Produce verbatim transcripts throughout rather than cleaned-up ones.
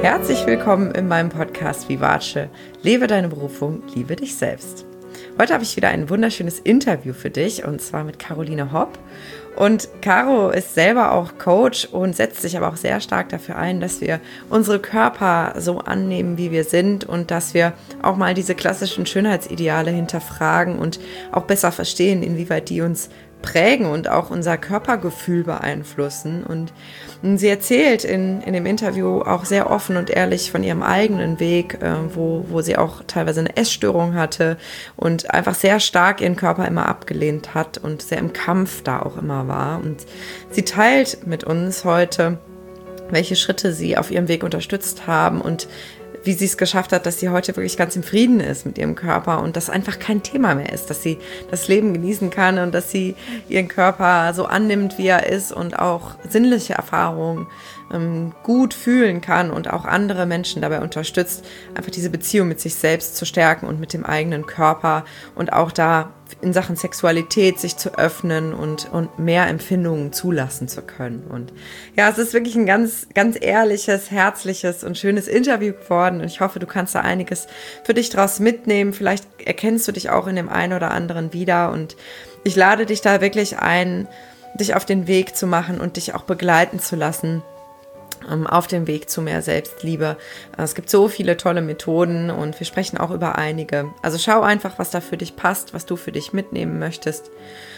Herzlich willkommen in meinem Podcast Vivace. Lebe deine Berufung, liebe dich selbst. Heute habe ich wieder ein wunderschönes Interview für dich und zwar mit Caroline Hopp. Und Caro ist selber auch Coach und setzt sich aber auch sehr stark dafür ein, dass wir unsere Körper so annehmen, wie wir sind und dass wir auch mal diese klassischen Schönheitsideale hinterfragen und auch besser verstehen, inwieweit die uns prägen und auch unser Körpergefühl beeinflussen. Und sie erzählt in, in dem Interview auch sehr offen und ehrlich von ihrem eigenen Weg, äh, wo, wo sie auch teilweise eine Essstörung hatte und einfach sehr stark ihren Körper immer abgelehnt hat und sehr im Kampf da auch immer war. Und sie teilt mit uns heute, welche Schritte sie auf ihrem Weg unterstützt haben und wie sie es geschafft hat, dass sie heute wirklich ganz im Frieden ist mit ihrem Körper und das einfach kein Thema mehr ist, dass sie das Leben genießen kann und dass sie ihren Körper so annimmt, wie er ist und auch sinnliche Erfahrungen ähm, gut fühlen kann und auch andere Menschen dabei unterstützt, einfach diese Beziehung mit sich selbst zu stärken und mit dem eigenen Körper und auch da in Sachen Sexualität sich zu öffnen und, und mehr Empfindungen zulassen zu können. Und ja, es ist wirklich ein ganz, ganz ehrliches, herzliches und schönes Interview geworden. Und ich hoffe, du kannst da einiges für dich draus mitnehmen. Vielleicht erkennst du dich auch in dem einen oder anderen wieder. Und ich lade dich da wirklich ein, dich auf den Weg zu machen und dich auch begleiten zu lassen auf dem Weg zu mehr Selbstliebe. Es gibt so viele tolle Methoden und wir sprechen auch über einige. Also schau einfach, was da für dich passt, was du für dich mitnehmen möchtest.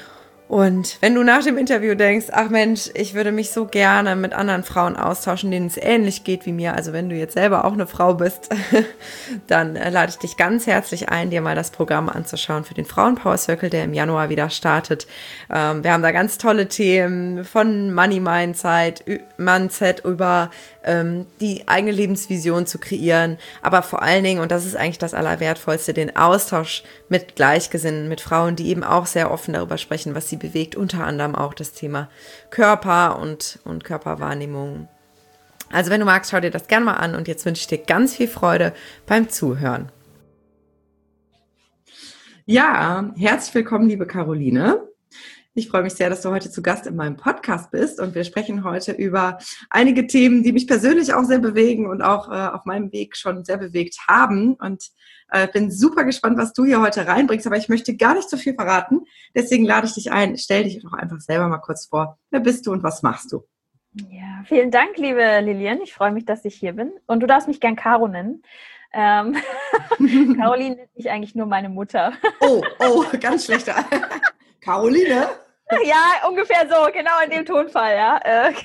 Und wenn du nach dem Interview denkst, ach Mensch, ich würde mich so gerne mit anderen Frauen austauschen, denen es ähnlich geht wie mir, also wenn du jetzt selber auch eine Frau bist, dann äh, lade ich dich ganz herzlich ein, dir mal das Programm anzuschauen für den Frauenpower Circle, der im Januar wieder startet. Ähm, wir haben da ganz tolle Themen von Money Mindset, Mindset über ähm, die eigene Lebensvision zu kreieren, aber vor allen Dingen, und das ist eigentlich das Allerwertvollste, den Austausch mit Gleichgesinnten, mit Frauen, die eben auch sehr offen darüber sprechen, was sie bewegt, unter anderem auch das Thema Körper und, und Körperwahrnehmung. Also wenn du magst, schau dir das gerne mal an und jetzt wünsche ich dir ganz viel Freude beim Zuhören. Ja, herzlich willkommen, liebe Caroline. Ich freue mich sehr, dass du heute zu Gast in meinem Podcast bist und wir sprechen heute über einige Themen, die mich persönlich auch sehr bewegen und auch äh, auf meinem Weg schon sehr bewegt haben und äh, bin super gespannt, was du hier heute reinbringst, aber ich möchte gar nicht so viel verraten, deswegen lade ich dich ein, stell dich doch einfach selber mal kurz vor, wer bist du und was machst du? Ja, vielen Dank, liebe Lilian, ich freue mich, dass ich hier bin und du darfst mich gern Caro nennen. Ähm, Caroline nennt mich eigentlich nur meine Mutter. Oh, oh, ganz schlechter. Caroline? Ja, ungefähr so, genau in dem Tonfall, ja.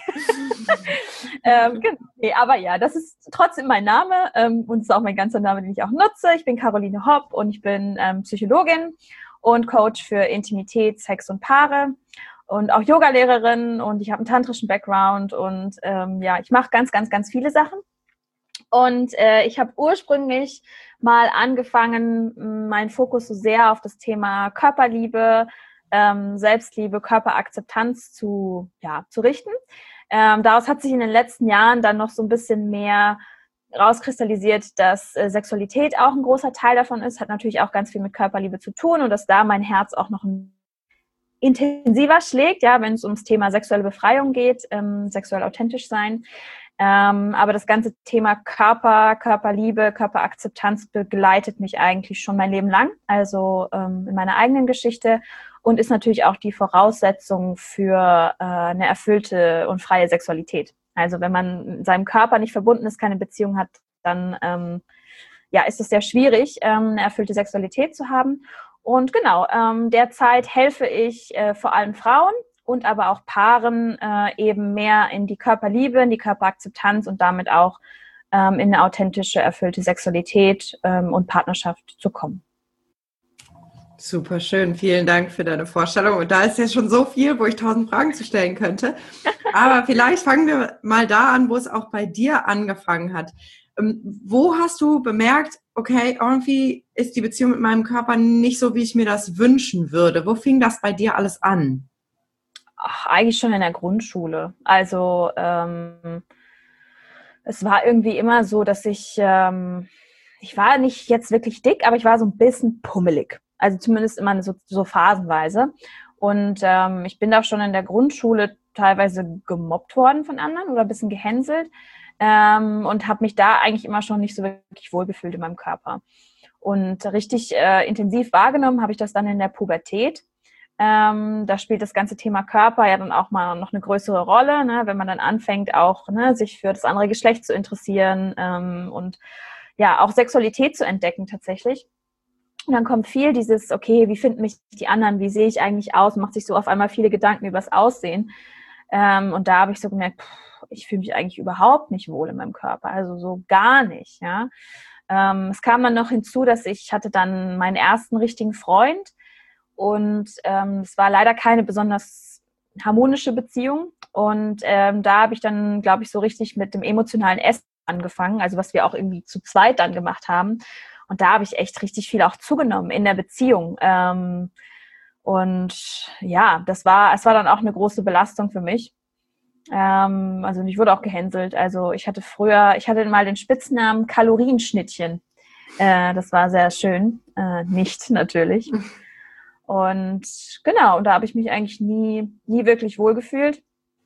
ähm, nee, aber ja, das ist trotzdem mein Name ähm, und ist auch mein ganzer Name, den ich auch nutze. Ich bin Caroline Hopp und ich bin ähm, Psychologin und Coach für Intimität, Sex und Paare und auch Yogalehrerin und ich habe einen tantrischen Background und ähm, ja, ich mache ganz, ganz, ganz viele Sachen. Und äh, ich habe ursprünglich mal angefangen, meinen Fokus so sehr auf das Thema Körperliebe, ähm, Selbstliebe, Körperakzeptanz zu, ja, zu richten. Ähm, daraus hat sich in den letzten Jahren dann noch so ein bisschen mehr rauskristallisiert, dass äh, Sexualität auch ein großer Teil davon ist, hat natürlich auch ganz viel mit Körperliebe zu tun und dass da mein Herz auch noch ein intensiver schlägt, ja, wenn es ums Thema sexuelle Befreiung geht, ähm, sexuell authentisch sein. Ähm, aber das ganze Thema Körper, Körperliebe, Körperakzeptanz begleitet mich eigentlich schon mein Leben lang, also ähm, in meiner eigenen Geschichte und ist natürlich auch die Voraussetzung für äh, eine erfüllte und freie Sexualität. Also wenn man mit seinem Körper nicht verbunden ist, keine Beziehung hat, dann ähm, ja, ist es sehr schwierig, ähm, eine erfüllte Sexualität zu haben. Und genau, ähm, derzeit helfe ich äh, vor allem Frauen und aber auch Paaren äh, eben mehr in die Körperliebe, in die Körperakzeptanz und damit auch ähm, in eine authentische, erfüllte Sexualität ähm, und Partnerschaft zu kommen. Super schön, vielen Dank für deine Vorstellung. Und da ist ja schon so viel, wo ich tausend Fragen zu stellen könnte. Aber vielleicht fangen wir mal da an, wo es auch bei dir angefangen hat. Ähm, wo hast du bemerkt, okay, irgendwie ist die Beziehung mit meinem Körper nicht so, wie ich mir das wünschen würde? Wo fing das bei dir alles an? Ach, eigentlich schon in der Grundschule. Also ähm, es war irgendwie immer so, dass ich, ähm, ich war nicht jetzt wirklich dick, aber ich war so ein bisschen pummelig. Also zumindest immer so, so phasenweise. Und ähm, ich bin da schon in der Grundschule teilweise gemobbt worden von anderen oder ein bisschen gehänselt ähm, und habe mich da eigentlich immer schon nicht so wirklich wohlgefühlt in meinem Körper. Und richtig äh, intensiv wahrgenommen habe ich das dann in der Pubertät. Ähm, da spielt das ganze Thema Körper ja dann auch mal noch eine größere Rolle, ne? Wenn man dann anfängt, auch ne, sich für das andere Geschlecht zu interessieren ähm, und ja auch Sexualität zu entdecken tatsächlich. Und dann kommt viel dieses, okay, wie finden mich die anderen, wie sehe ich eigentlich aus, macht sich so auf einmal viele Gedanken über das Aussehen. Ähm, und da habe ich so gemerkt, pff, ich fühle mich eigentlich überhaupt nicht wohl in meinem Körper, also so gar nicht, ja. Ähm, es kam dann noch hinzu, dass ich hatte dann meinen ersten richtigen Freund und ähm, es war leider keine besonders harmonische Beziehung und ähm, da habe ich dann, glaube ich, so richtig mit dem emotionalen Essen angefangen, also was wir auch irgendwie zu zweit dann gemacht haben und da habe ich echt richtig viel auch zugenommen in der Beziehung ähm, und ja, das war, es war dann auch eine große Belastung für mich. Ähm, also ich wurde auch gehänselt. Also ich hatte früher, ich hatte mal den Spitznamen Kalorienschnittchen. Äh, das war sehr schön. Äh, nicht natürlich. Und genau, und da habe ich mich eigentlich nie, nie wirklich wohlgefühlt.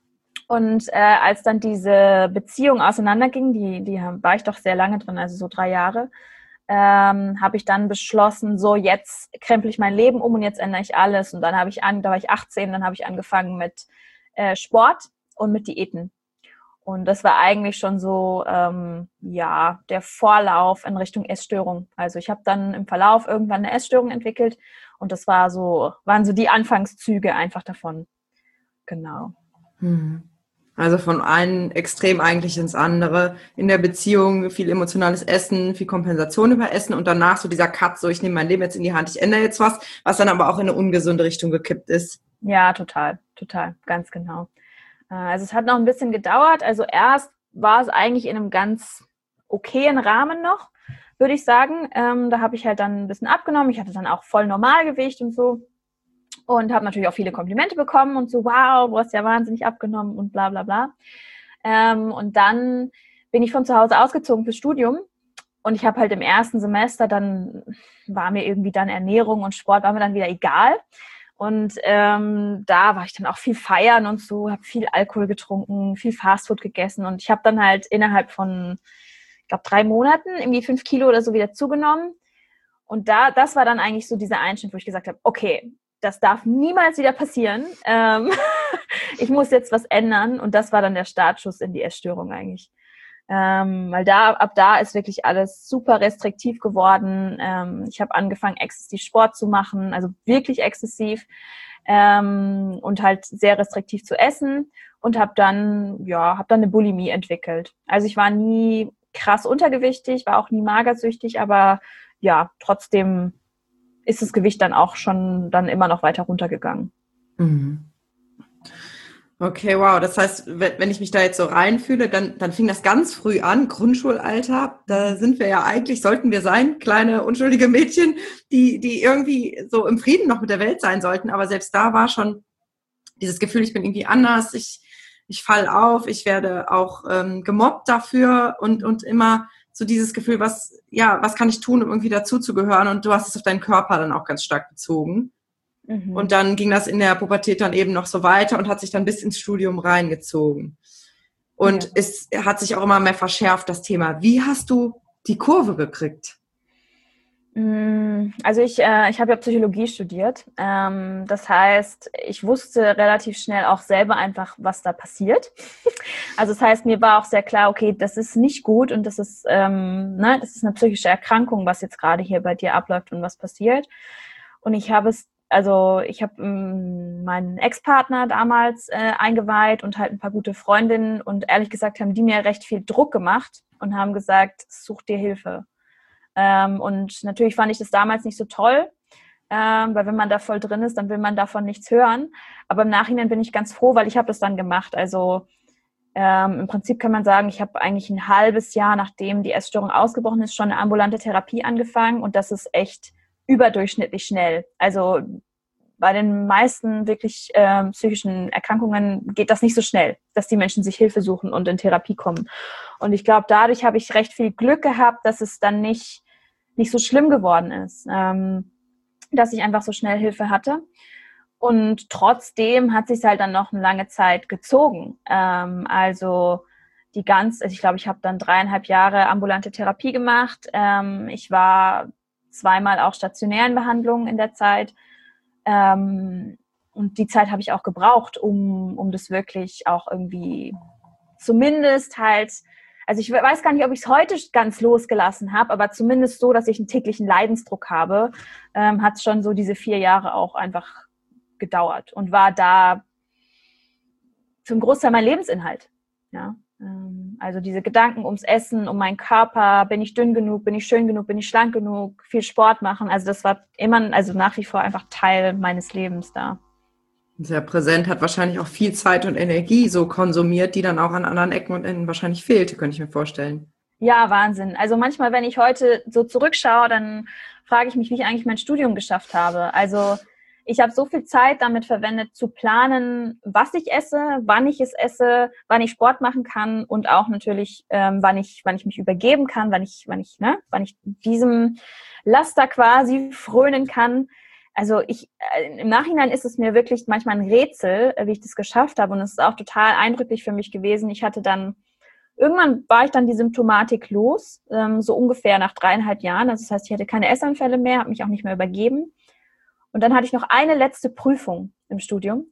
Und äh, als dann diese Beziehung auseinanderging, die, die war ich doch sehr lange drin, also so drei Jahre, ähm, habe ich dann beschlossen, so jetzt krempel ich mein Leben um und jetzt ändere ich alles. Und dann habe ich an, da war ich achtzehn, dann habe ich angefangen mit äh, Sport und mit Diäten. Und das war eigentlich schon so, ähm, ja, der Vorlauf in Richtung Essstörung. Also ich habe dann im Verlauf irgendwann eine Essstörung entwickelt und das war so, waren so die Anfangszüge einfach davon. Genau. Hm. Also von einem Extrem eigentlich ins andere. In der Beziehung viel emotionales Essen, viel Kompensation über Essen und danach so dieser Cut, so ich nehme mein Leben jetzt in die Hand, ich ändere jetzt was, was dann aber auch in eine ungesunde Richtung gekippt ist. Ja, total, total, ganz genau. Also es hat noch ein bisschen gedauert. Also erst war es eigentlich in einem ganz okayen Rahmen noch, würde ich sagen. Ähm, da habe ich halt dann ein bisschen abgenommen. Ich hatte dann auch voll Normalgewicht und so. Und habe natürlich auch viele Komplimente bekommen und so, wow, du hast ja wahnsinnig abgenommen und bla bla bla. Ähm, und dann bin ich von zu Hause ausgezogen fürs Studium. Und ich habe halt im ersten Semester, dann war mir irgendwie dann Ernährung und Sport, war mir dann wieder egal. Und ähm, da war ich dann auch viel feiern und so, habe viel Alkohol getrunken, viel Fastfood gegessen. Und ich habe dann halt innerhalb von, ich glaube, drei Monaten irgendwie fünf Kilo oder so wieder zugenommen. Und da, das war dann eigentlich so dieser Einschnitt, wo ich gesagt habe, okay, das darf niemals wieder passieren. Ähm, ich muss jetzt was ändern. Und das war dann der Startschuss in die Essstörung eigentlich. Ähm, weil da, ab da ist wirklich alles super restriktiv geworden. Ähm, ich habe angefangen, exzessiv Sport zu machen, also wirklich exzessiv ähm, und halt sehr restriktiv zu essen und habe dann, ja, habe dann eine Bulimie entwickelt. Also ich war nie krass untergewichtig, war auch nie magersüchtig, aber ja, trotzdem ist das Gewicht dann auch schon dann immer noch weiter runtergegangen. Mhm. Okay, wow. Das heißt, wenn ich mich da jetzt so reinfühle, dann, dann fing das ganz früh an, Grundschulalter. Da sind wir ja eigentlich, sollten wir sein, kleine, unschuldige Mädchen, die, die irgendwie so im Frieden noch mit der Welt sein sollten. Aber selbst da war schon dieses Gefühl, ich bin irgendwie anders, ich, ich falle auf, ich werde auch ähm, gemobbt dafür und, und immer so dieses Gefühl, was, ja, was kann ich tun, um irgendwie dazuzugehören? Und du hast es auf deinen Körper dann auch ganz stark bezogen. Mhm. Und dann ging das in der Pubertät dann eben noch so weiter und hat sich dann bis ins Studium reingezogen. Und ja. Es hat sich auch immer mehr verschärft, das Thema. Wie hast du die Kurve gekriegt? Also ich, äh, ich habe ja Psychologie studiert. Ähm, das heißt, ich wusste relativ schnell auch selber einfach, was da passiert. Also das heißt, mir war auch sehr klar, okay, das ist nicht gut und das ist, ähm, ne, das ist eine psychische Erkrankung, was jetzt gerade hier bei dir abläuft und was passiert. Und ich habe es, also ich habe ähm, meinen Ex-Partner damals äh, eingeweiht und halt ein paar gute Freundinnen und ehrlich gesagt haben die mir recht viel Druck gemacht und haben gesagt, such dir Hilfe. Ähm, und natürlich fand ich das damals nicht so toll, ähm, weil wenn man da voll drin ist, dann will man davon nichts hören. Aber im Nachhinein bin ich ganz froh, weil ich habe das dann gemacht. Also ähm, im Prinzip kann man sagen, ich habe eigentlich ein halbes Jahr, nachdem die Essstörung ausgebrochen ist, schon eine ambulante Therapie angefangen und das ist echt überdurchschnittlich schnell. Also bei den meisten wirklich ähm, psychischen Erkrankungen geht das nicht so schnell, dass die Menschen sich Hilfe suchen und in Therapie kommen. Und ich glaube, dadurch habe ich recht viel Glück gehabt, dass es dann nicht nicht so schlimm geworden ist, ähm, dass ich einfach so schnell Hilfe hatte. Und trotzdem hat sich halt dann noch eine lange Zeit gezogen. Ähm, also die ganz, also ich glaube, ich habe dann dreieinhalb Jahre ambulante Therapie gemacht. Ähm, ich war zweimal auch stationären Behandlungen in der Zeit. Ähm, und die Zeit habe ich auch gebraucht, um, um das wirklich auch irgendwie zumindest halt, also ich weiß gar nicht, ob ich es heute ganz losgelassen habe, aber zumindest so, dass ich einen täglichen Leidensdruck habe, ähm, hat es schon so diese vier Jahre auch einfach gedauert und war da für einen Großteil mein Lebensinhalt. Ja, ähm, also diese Gedanken ums Essen, um meinen Körper, bin ich dünn genug, bin ich schön genug, bin ich schlank genug, viel Sport machen. Also das war immer, also nach wie vor einfach Teil meines Lebens da. Sehr präsent, hat wahrscheinlich auch viel Zeit und Energie so konsumiert, die dann auch an anderen Ecken und Enden wahrscheinlich fehlte, könnte ich mir vorstellen. Ja, Wahnsinn. Also manchmal, wenn ich heute so zurückschaue, dann frage ich mich, wie ich eigentlich mein Studium geschafft habe. Also ich habe so viel Zeit damit verwendet, zu planen, was ich esse, wann ich es esse, wann ich Sport machen kann und auch natürlich, ähm, wann ich, wann ich mich übergeben kann, wann ich, wann ich, ne, wann ich diesem Laster quasi frönen kann. Also ich, äh, im Nachhinein ist es mir wirklich manchmal ein Rätsel, äh, wie ich das geschafft habe. Und es ist auch total eindrücklich für mich gewesen. Ich hatte dann, irgendwann war ich dann die Symptomatik los, ähm, so ungefähr nach dreieinhalb Jahren. Also das heißt, ich hatte keine Essanfälle mehr, habe mich auch nicht mehr übergeben. Und dann hatte ich noch eine letzte Prüfung im Studium.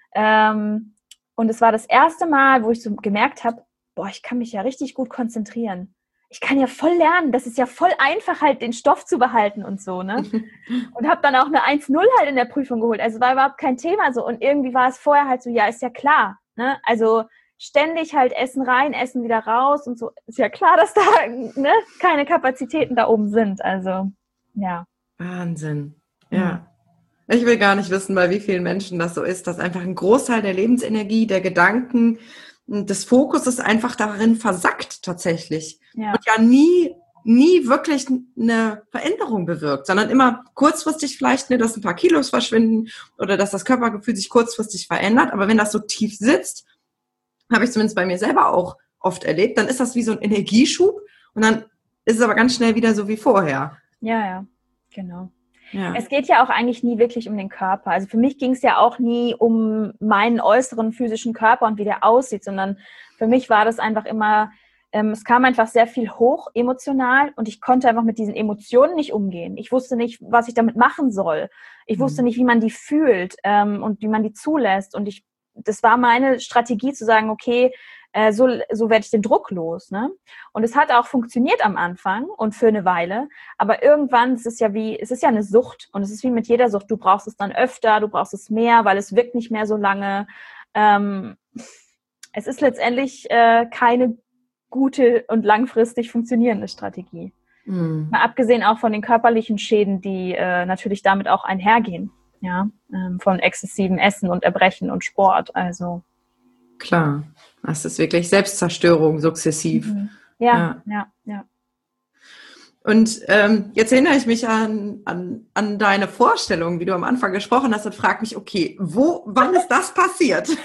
Ähm, und es war das erste Mal, wo ich so gemerkt habe, boah, ich kann mich ja richtig gut konzentrieren. Ich kann ja voll lernen. Das ist ja voll einfach, halt den Stoff zu behalten und so, ne? Und habe dann auch eine eins null halt in der Prüfung geholt. Also war überhaupt kein Thema so. Und irgendwie war es vorher halt so, ja, ist ja klar, ne? Also ständig halt Essen rein, Essen wieder raus und so. Ist ja klar, dass da, ne, keine Kapazitäten da oben sind. Also, ja. Wahnsinn. Ja. Mhm. Ich will gar nicht wissen, bei wie vielen Menschen das so ist, dass einfach ein Großteil der Lebensenergie, der Gedanken, des Fokuses einfach darin versackt tatsächlich. Ja. Und ja nie, nie wirklich eine Veränderung bewirkt, sondern immer kurzfristig vielleicht, ne, dass ein paar Kilos verschwinden oder dass das Körpergefühl sich kurzfristig verändert. Aber wenn das so tief sitzt, habe ich zumindest bei mir selber auch oft erlebt, dann ist das wie so ein Energieschub und dann ist es aber ganz schnell wieder so wie vorher. Ja, ja, genau. Ja. Es geht ja auch eigentlich nie wirklich um den Körper. Also für mich ging es ja auch nie um meinen äußeren physischen Körper und wie der aussieht, sondern für mich war das einfach immer, ähm, es kam einfach sehr viel hoch emotional und ich konnte einfach mit diesen Emotionen nicht umgehen. Ich wusste nicht, was ich damit machen soll. Ich wusste Mhm. nicht, wie man die fühlt ähm, und wie man die zulässt. Und ich, das war meine Strategie zu sagen, okay, äh, so, so werde ich den Druck los. Ne? Und es hat auch funktioniert am Anfang und für eine Weile. Aber irgendwann, es ist ja wie, es ist ja eine Sucht und es ist wie mit jeder Sucht. Du brauchst es dann öfter, du brauchst es mehr, weil es wirkt nicht mehr so lange. Ähm, es ist letztendlich äh, keine gute und langfristig funktionierende Strategie. Mhm. Mal abgesehen auch von den körperlichen Schäden, die äh, natürlich damit auch einhergehen. Ja, ähm, von exzessivem Essen und Erbrechen und Sport. Also Klar, das ist wirklich Selbstzerstörung sukzessiv. mhm. ja, Ja. ja, ja. Und ähm, jetzt erinnere ich mich an, an, an deine Vorstellung, wie du am Anfang gesprochen hast und frage mich, okay, wo, wann ist das passiert? Wie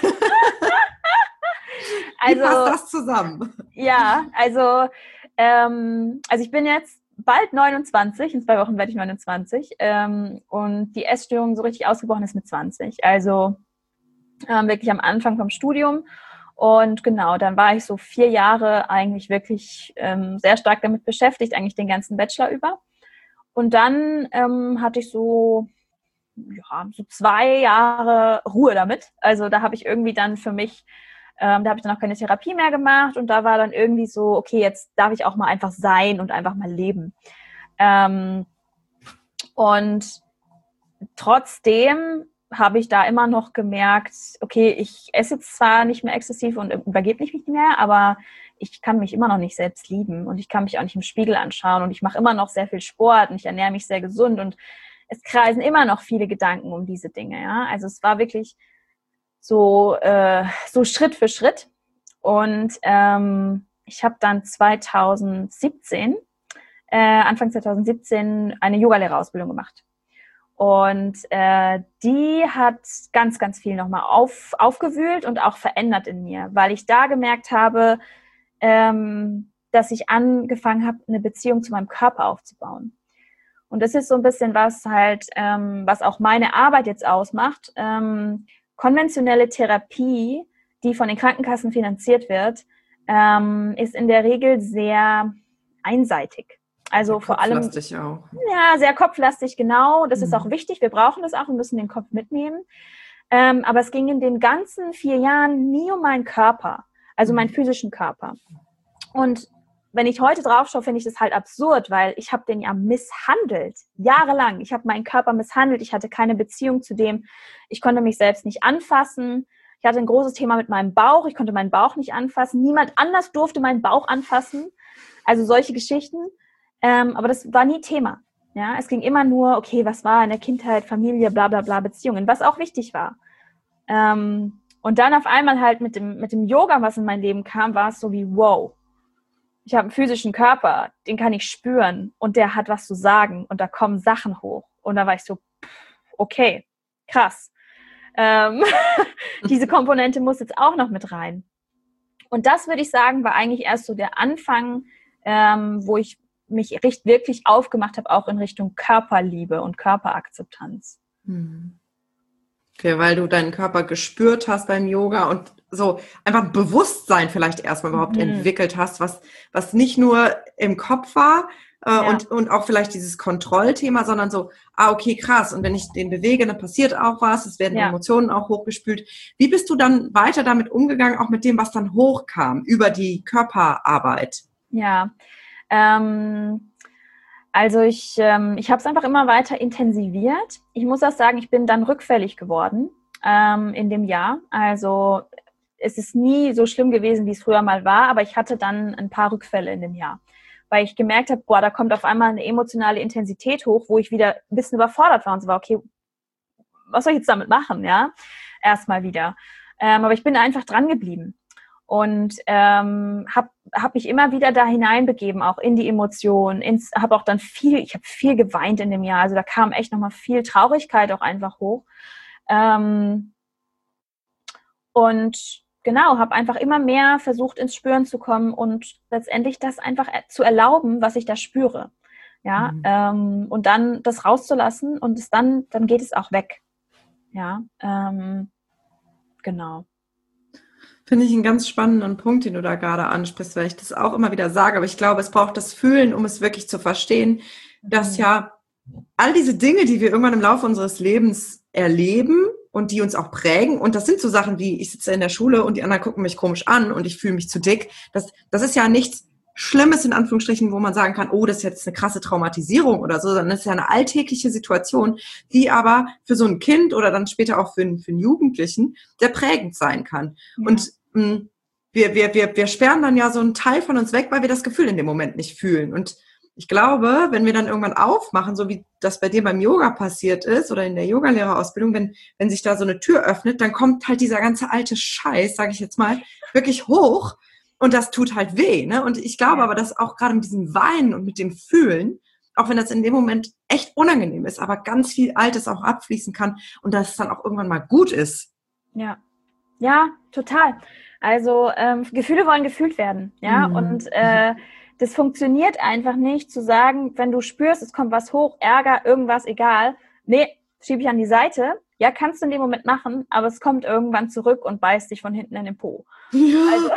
Also, passt das zusammen? ja, also, ähm, also ich bin jetzt bald neunundzwanzig, in zwei Wochen werde ich neunundzwanzig ähm, und die Essstörung so richtig ausgebrochen ist mit zwanzig, also ähm, wirklich am Anfang vom Studium. Und genau, dann war ich so vier Jahre eigentlich wirklich ähm, sehr stark damit beschäftigt, eigentlich den ganzen Bachelor über. Und dann ähm, hatte ich so, ja, so zwei Jahre Ruhe damit. Also da habe ich irgendwie dann für mich, ähm, da habe ich dann auch keine Therapie mehr gemacht und da war dann irgendwie so, okay, jetzt darf ich auch mal einfach sein und einfach mal leben. Ähm, und trotzdem habe ich da immer noch gemerkt, okay, ich esse jetzt zwar nicht mehr exzessiv und übergebe mich nicht mehr, aber ich kann mich immer noch nicht selbst lieben und ich kann mich auch nicht im Spiegel anschauen und ich mache immer noch sehr viel Sport und ich ernähre mich sehr gesund und es kreisen immer noch viele Gedanken um diese Dinge. Ja? Also es war wirklich so, äh, so Schritt für Schritt und ähm, ich habe dann zweitausendsiebzehn, äh, Anfang zweitausendsiebzehn eine Yogalehrerausbildung gemacht. Und äh, die hat ganz, ganz viel nochmal auf, aufgewühlt und auch verändert in mir, weil ich da gemerkt habe, ähm, dass ich angefangen habe, eine Beziehung zu meinem Körper aufzubauen. Und das ist so ein bisschen was halt, ähm, was auch meine Arbeit jetzt ausmacht. Ähm, konventionelle Therapie, die von den Krankenkassen finanziert wird, ähm, ist in der Regel sehr einseitig. Also ja, vor allem kopflastig auch. Ja, sehr kopflastig, genau. Das mhm. ist auch wichtig. Wir brauchen das auch. Wir müssen den Kopf mitnehmen. Ähm, aber es ging in den ganzen vier Jahren nie um meinen Körper, also meinen physischen Körper. Und wenn ich heute drauf schaue, finde ich das halt absurd, weil ich habe den ja misshandelt, jahrelang. Ich habe meinen Körper misshandelt. Ich hatte keine Beziehung zu dem. Ich konnte mich selbst nicht anfassen. Ich hatte ein großes Thema mit meinem Bauch. Ich konnte meinen Bauch nicht anfassen. Niemand anders durfte meinen Bauch anfassen. Also solche Geschichten. Ähm, aber das war nie Thema. Ja, es ging immer nur, okay, was war in der Kindheit, Familie, bla bla bla, Beziehungen, was auch wichtig war. Ähm, und dann auf einmal halt mit dem, mit dem Yoga, was in mein Leben kam, war es so wie, wow, ich habe einen physischen Körper, den kann ich spüren und der hat was zu sagen und da kommen Sachen hoch. Und da war ich so, okay, krass. Ähm, diese Komponente muss jetzt auch noch mit rein. Und das, würde ich sagen, war eigentlich erst so der Anfang, ähm, wo ich mich richtig, wirklich aufgemacht habe, auch in Richtung Körperliebe und Körperakzeptanz. Okay, weil du deinen Körper gespürt hast beim Yoga und so einfach ein Bewusstsein vielleicht erstmal überhaupt mhm. entwickelt hast, was, was nicht nur im Kopf war äh, ja. und, und auch vielleicht dieses Kontrollthema, sondern so, ah, okay, krass, und wenn ich den bewege, dann passiert auch was, es werden ja. Emotionen auch hochgespült. Wie bist du dann weiter damit umgegangen, auch mit dem, was dann hochkam, über die Körperarbeit? Ja, Ähm, also ich, ähm, ich habe es einfach immer weiter intensiviert. Ich muss auch sagen, ich bin dann rückfällig geworden ähm, in dem Jahr. Also es ist nie so schlimm gewesen, wie es früher mal war, aber ich hatte dann ein paar Rückfälle in dem Jahr, weil ich gemerkt habe, boah, da kommt auf einmal eine emotionale Intensität hoch, wo ich wieder ein bisschen überfordert war und so war, okay, was soll ich jetzt damit machen, ja? Erstmal wieder. Ähm, aber ich bin einfach dran geblieben. Und ähm, habe hab mich immer wieder da hineinbegeben, auch in die Emotionen. Habe auch dann viel, ich habe viel geweint in dem Jahr. Also da kam echt nochmal viel Traurigkeit auch einfach hoch. Ähm, und genau, habe einfach immer mehr versucht, ins Spüren zu kommen und letztendlich das einfach zu erlauben, was ich da spüre. Ja, mhm. ähm, und dann das rauszulassen und es dann, dann geht es auch weg. Ja, ähm, genau. Finde ich einen ganz spannenden Punkt, den du da gerade ansprichst, weil ich das auch immer wieder sage. Aber ich glaube, es braucht das Fühlen, um es wirklich zu verstehen, dass ja all diese Dinge, die wir irgendwann im Laufe unseres Lebens erleben und die uns auch prägen, und das sind so Sachen wie, ich sitze in der Schule und die anderen gucken mich komisch an und ich fühle mich zu dick. Das, das ist ja nichts Schlimmes, in Anführungsstrichen, wo man sagen kann, oh, das ist jetzt eine krasse Traumatisierung oder so, sondern das ist ja eine alltägliche Situation, die aber für so ein Kind oder dann später auch für einen, für einen Jugendlichen sehr prägend sein kann. Ja. Und mh, wir, wir, wir, wir sperren dann ja so einen Teil von uns weg, weil wir das Gefühl in dem Moment nicht fühlen. Und ich glaube, wenn wir dann irgendwann aufmachen, so wie das bei dir beim Yoga passiert ist oder in der Yogalehrerausbildung, wenn, wenn sich da so eine Tür öffnet, dann kommt halt dieser ganze alte Scheiß, sage ich jetzt mal, wirklich hoch. Und das tut halt weh, ne? Und ich glaube ja. aber, dass auch gerade mit diesem Weinen und mit dem Fühlen, auch wenn das in dem Moment echt unangenehm ist, aber ganz viel Altes auch abfließen kann und dass es dann auch irgendwann mal gut ist. Ja, ja, total. Also ähm, Gefühle wollen gefühlt werden, ja. Mhm. Und äh, das funktioniert einfach nicht, zu sagen, wenn du spürst, es kommt was hoch, Ärger, irgendwas, egal. Nee, schiebe ich an die Seite. Ja, kannst du in dem Moment machen, aber es kommt irgendwann zurück und beißt dich von hinten in den Po. Ja. Also,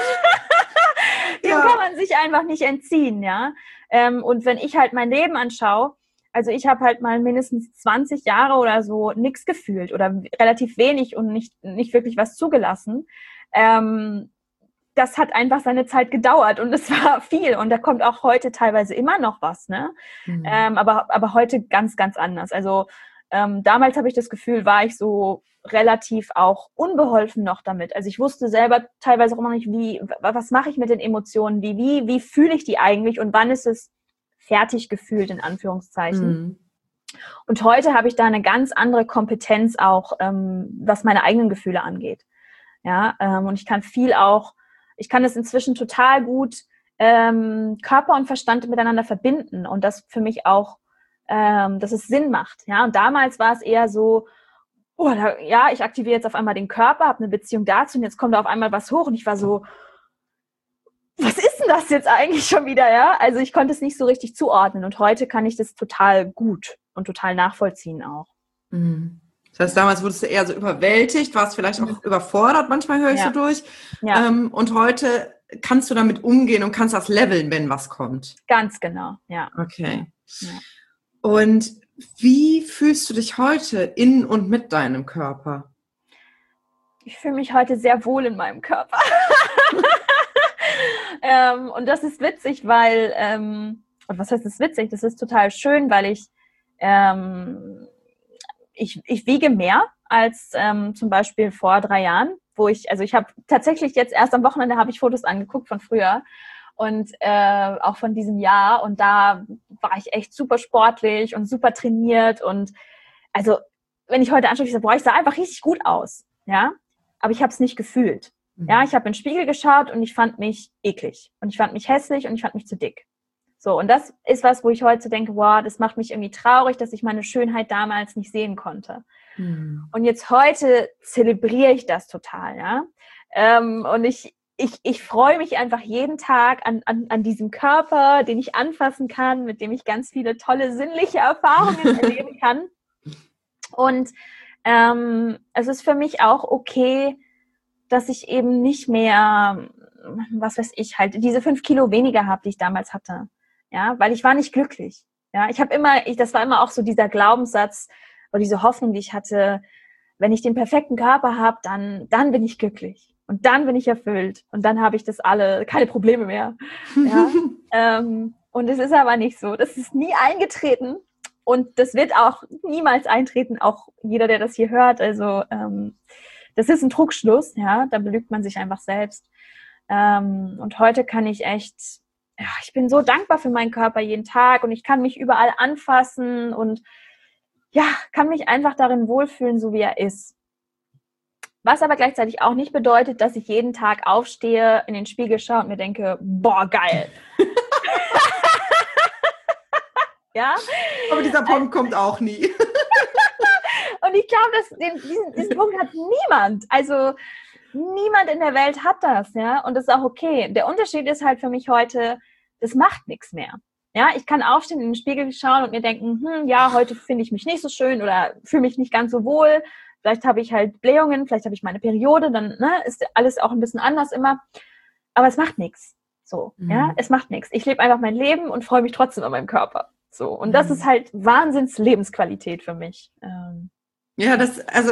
dem ja. kann man sich einfach nicht entziehen, ja. Ähm, und wenn ich halt mein Leben anschaue, also ich habe halt mal mindestens zwanzig Jahre oder so nichts gefühlt oder relativ wenig und nicht, nicht wirklich was zugelassen. Ähm, das hat einfach seine Zeit gedauert und es war viel und da kommt auch heute teilweise immer noch was, ne? Mhm. Ähm, aber, aber heute ganz, ganz anders. Also ähm, damals habe ich das Gefühl, war ich so relativ auch unbeholfen noch damit. Also ich wusste selber teilweise auch immer nicht, wie, was mache ich mit den Emotionen, wie, wie, wie fühle ich die eigentlich und wann ist es fertig gefühlt, in Anführungszeichen. Mhm. Und heute habe ich da eine ganz andere Kompetenz auch, ähm, was meine eigenen Gefühle angeht. Ja, ähm, und ich kann viel auch, ich kann es inzwischen total gut ähm, Körper und Verstand miteinander verbinden und das für mich auch, ähm, dass es Sinn macht. Ja, und damals war es eher so, oh, da, ja, ich aktiviere jetzt auf einmal den Körper, habe eine Beziehung dazu und jetzt kommt da auf einmal was hoch und ich war so, was ist denn das jetzt eigentlich schon wieder, ja? Also ich konnte es nicht so richtig zuordnen und heute kann ich das total gut und total nachvollziehen auch. Mhm. Das heißt, damals wurdest du eher so überwältigt, warst vielleicht auch mhm. überfordert, manchmal höre ich ja. so durch. Ja. Ähm, und heute kannst du damit umgehen und kannst das leveln, wenn was kommt. Ganz genau, ja. Okay. Ja. Und wie fühlst du dich heute in und mit deinem Körper? Ich fühle mich heute sehr wohl in meinem Körper. ähm, und das ist witzig, weil, ähm, und was heißt das witzig? Das ist total schön, weil ich, ähm, ich, ich wiege mehr als ähm, zum Beispiel vor drei Jahren, wo ich, also ich habe tatsächlich jetzt erst am Wochenende habe ich Fotos angeguckt von früher und äh, auch von diesem Jahr und da war ich echt super sportlich und super trainiert und also wenn ich heute anschaue, ich sage, boah, ich sah einfach richtig gut aus, ja, aber ich habe es nicht gefühlt. Mhm. Ja, ich habe in den Spiegel geschaut und ich fand mich eklig und ich fand mich hässlich und ich fand mich zu dick. So, und das ist was, wo ich heute denke, wow, das macht mich irgendwie traurig, dass ich meine Schönheit damals nicht sehen konnte. Mhm. Und jetzt heute zelebriere ich das total, ja. Ähm, und ich, ich, ich freue mich einfach jeden Tag an, an, an diesem Körper, den ich anfassen kann, mit dem ich ganz viele tolle sinnliche Erfahrungen erleben kann. Und ähm, es ist für mich auch okay, dass ich eben nicht mehr, was weiß ich, halt diese fünf Kilo weniger habe, die ich damals hatte. Ja, weil ich war nicht glücklich. Ja, ich habe immer, ich, das war immer auch so dieser Glaubenssatz oder diese Hoffnung, die ich hatte, wenn ich den perfekten Körper habe, dann, dann bin ich glücklich und dann bin ich erfüllt und dann habe ich das alle, keine Probleme mehr. Ja, ähm, und es ist aber nicht so. Das ist nie eingetreten und das wird auch niemals eintreten, auch jeder, der das hier hört. Also ähm, das ist ein Trugschluss, ja, da belügt man sich einfach selbst. Ähm, und heute kann ich echt, ja, ich bin so dankbar für meinen Körper jeden Tag und ich kann mich überall anfassen und ja, kann mich einfach darin wohlfühlen, so wie er ist. Was aber gleichzeitig auch nicht bedeutet, dass ich jeden Tag aufstehe, in den Spiegel schaue und mir denke, boah, geil. Ja? Aber dieser Punkt also, kommt auch nie. Und ich glaube, dass den, diesen, diesen Punkt hat niemand. Also niemand in der Welt hat das, ja. Und das ist auch okay. Der Unterschied ist halt für mich heute, das macht nichts mehr. Ja, ich kann aufstehen, in den Spiegel schauen und mir denken, hm, ja, heute finde ich mich nicht so schön oder fühle mich nicht ganz so wohl. Vielleicht habe ich halt Blähungen, vielleicht habe ich meine Periode, dann ne, ist alles auch ein bisschen anders immer. Aber es macht nichts. So, mhm. ja, es macht nichts. Ich lebe einfach mein Leben und freue mich trotzdem an meinem Körper. So, und das mhm. ist halt Wahnsinns Lebensqualität für mich. Ähm, ja, das, also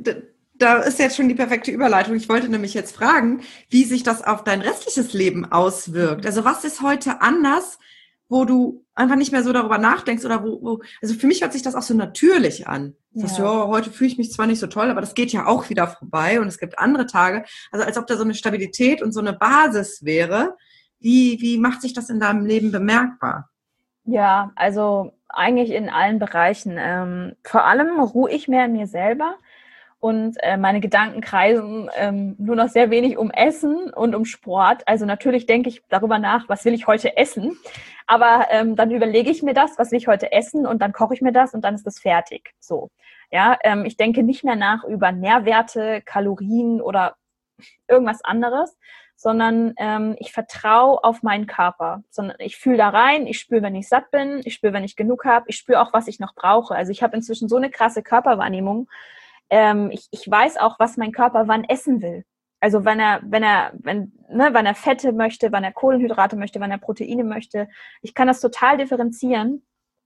da ist jetzt schon die perfekte Überleitung. Ich wollte nämlich jetzt fragen, wie sich das auf dein restliches Leben auswirkt. Also was ist heute anders, wo du einfach nicht mehr so darüber nachdenkst oder wo, wo also für mich hört sich das auch so natürlich an. Du sagst, ja, ja heute fühle ich mich zwar nicht so toll, aber das geht ja auch wieder vorbei und es gibt andere Tage. Also als ob da so eine Stabilität und so eine Basis wäre. Wie, wie macht sich das in deinem Leben bemerkbar? Ja, also eigentlich in allen Bereichen. Ähm, vor allem ruhe ich mehr in mir selber. Und äh, meine Gedanken kreisen ähm, nur noch sehr wenig um Essen und um Sport. Also natürlich denke ich darüber nach, was will ich heute essen. Aber ähm, dann überlege ich mir das, was will ich heute essen und dann koche ich mir das und dann ist das fertig. So, ja, ähm, ich denke nicht mehr nach über Nährwerte, Kalorien oder irgendwas anderes, sondern ähm, ich vertraue auf meinen Körper. Sondern ich fühle da rein, ich spüre, wenn ich satt bin, ich spüre, wenn ich genug habe, ich spüre auch, was ich noch brauche. Also ich habe inzwischen so eine krasse Körperwahrnehmung. Ähm, ich, ich weiß auch, was mein Körper wann essen will. Also wenn er, wenn er, wenn, ne, wenn er Fette möchte, wann er Kohlenhydrate möchte, wann er Proteine möchte. Ich kann das total differenzieren.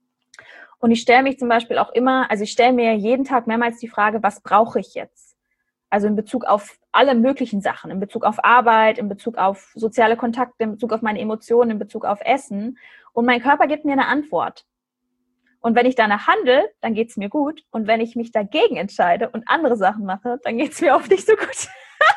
Und ich stelle mich zum Beispiel auch immer, also ich stelle mir jeden Tag mehrmals die Frage, was brauche ich jetzt? Also in Bezug auf alle möglichen Sachen, in Bezug auf Arbeit, in Bezug auf soziale Kontakte, in Bezug auf meine Emotionen, in Bezug auf Essen. Und mein Körper gibt mir eine Antwort. Und wenn ich danach handle, dann geht's mir gut. Und wenn ich mich dagegen entscheide und andere Sachen mache, dann geht's mir oft nicht so gut.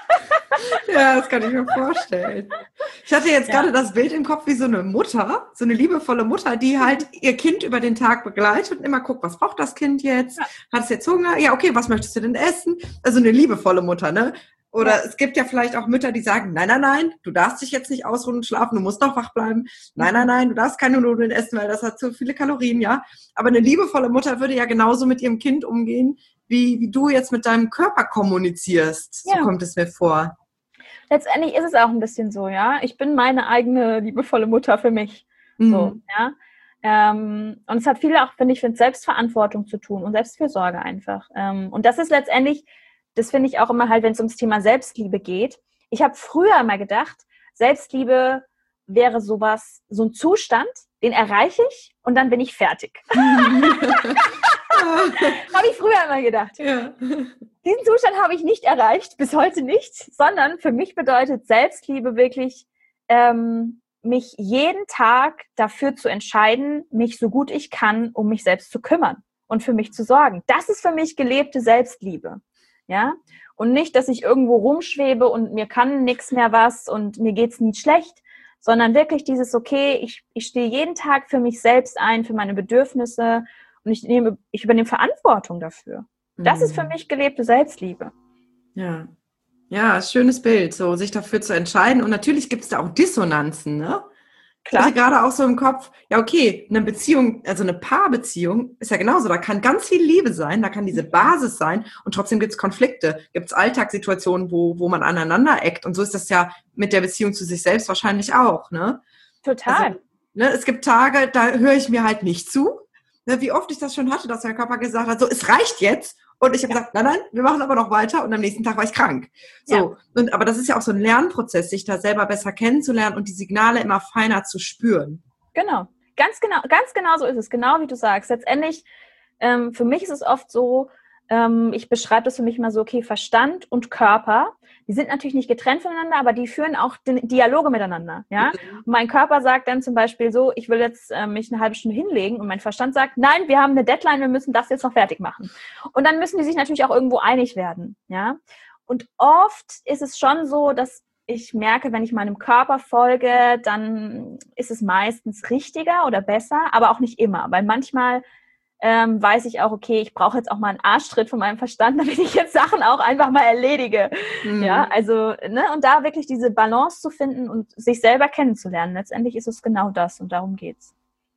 Ja, das kann ich mir vorstellen. Ich hatte jetzt ja. gerade das Bild im Kopf wie so eine Mutter, so eine liebevolle Mutter, die halt ihr Kind über den Tag begleitet und immer guckt, was braucht das Kind jetzt? Ja. Hat es jetzt Hunger? Ja, okay, was möchtest du denn essen? Also eine liebevolle Mutter, ne? Oder ja. es gibt ja vielleicht auch Mütter, die sagen, nein, nein, nein, du darfst dich jetzt nicht ausruhen und schlafen, du musst doch wach bleiben. Nein, nein, nein, du darfst keine Nudeln essen, weil das hat zu viele Kalorien, ja. Aber eine liebevolle Mutter würde ja genauso mit ihrem Kind umgehen, wie, wie du jetzt mit deinem Körper kommunizierst. Ja. So kommt es mir vor. Letztendlich ist es auch ein bisschen so, ja. Ich bin meine eigene liebevolle Mutter für mich. Mhm. So, ja. Ähm, und es hat viel auch, finde ich, mit Selbstverantwortung zu tun und Selbstfürsorge einfach. Ähm, und das ist letztendlich, das finde ich auch immer halt, wenn es ums Thema Selbstliebe geht. Ich habe früher immer gedacht, Selbstliebe wäre sowas, so ein Zustand, den erreiche ich und dann bin ich fertig. Habe ich früher immer gedacht. Ja. Diesen Zustand habe ich nicht erreicht, bis heute nicht, sondern für mich bedeutet Selbstliebe wirklich, ähm, mich jeden Tag dafür zu entscheiden, mich so gut ich kann, um mich selbst zu kümmern und für mich zu sorgen. Das ist für mich gelebte Selbstliebe. Ja? Und nicht, dass ich irgendwo rumschwebe und mir kann nichts mehr was und mir geht's nie schlecht, sondern wirklich dieses, okay, ich, ich stehe jeden Tag für mich selbst ein, für meine Bedürfnisse und ich nehme, ich übernehme Verantwortung dafür. Das mhm. ist für mich gelebte Selbstliebe. Ja. Ja, schönes Bild, so sich dafür zu entscheiden. Und natürlich gibt es da auch Dissonanzen, ne? Klar. Ich hatte gerade auch so im Kopf, ja okay, eine Beziehung, also eine Paarbeziehung ist ja genauso, da kann ganz viel Liebe sein, da kann diese Basis sein und trotzdem gibt es Konflikte, gibt es Alltagssituationen, wo, wo man aneinander eckt und so ist das ja mit der Beziehung zu sich selbst wahrscheinlich auch, ne? Total. Also, ne, es gibt Tage, da höre ich mir halt nicht zu, ne, wie oft ich das schon hatte, dass der Körper gesagt hat, so, es reicht jetzt. Und ich habe ja. gesagt, nein, nein, wir machen aber noch weiter. Und am nächsten Tag war ich krank. So. Ja. Und, aber das ist ja auch so ein Lernprozess, sich da selber besser kennenzulernen und die Signale immer feiner zu spüren. Genau. Ganz genau, ganz genau so ist es. Genau wie du sagst. Letztendlich, ähm, für mich ist es oft so, ähm, ich beschreibe das für mich mal so, okay, Verstand und Körper, die sind natürlich nicht getrennt voneinander, aber die führen auch den Dialoge miteinander. Ja? Mhm. Und mein Körper sagt dann zum Beispiel so, ich will jetzt äh, mich eine halbe Stunde hinlegen und mein Verstand sagt, nein, wir haben eine Deadline, wir müssen das jetzt noch fertig machen. Und dann müssen die sich natürlich auch irgendwo einig werden. Ja? Und oft ist es schon so, dass ich merke, wenn ich meinem Körper folge, dann ist es meistens richtiger oder besser, aber auch nicht immer, weil manchmal Ähm, weiß ich auch, okay, ich brauche jetzt auch mal einen Arschtritt von meinem Verstand, damit ich jetzt Sachen auch einfach mal erledige. Mhm. Ja, also, ne, und da wirklich diese Balance zu finden und sich selber kennenzulernen. Letztendlich ist es genau das und darum geht's.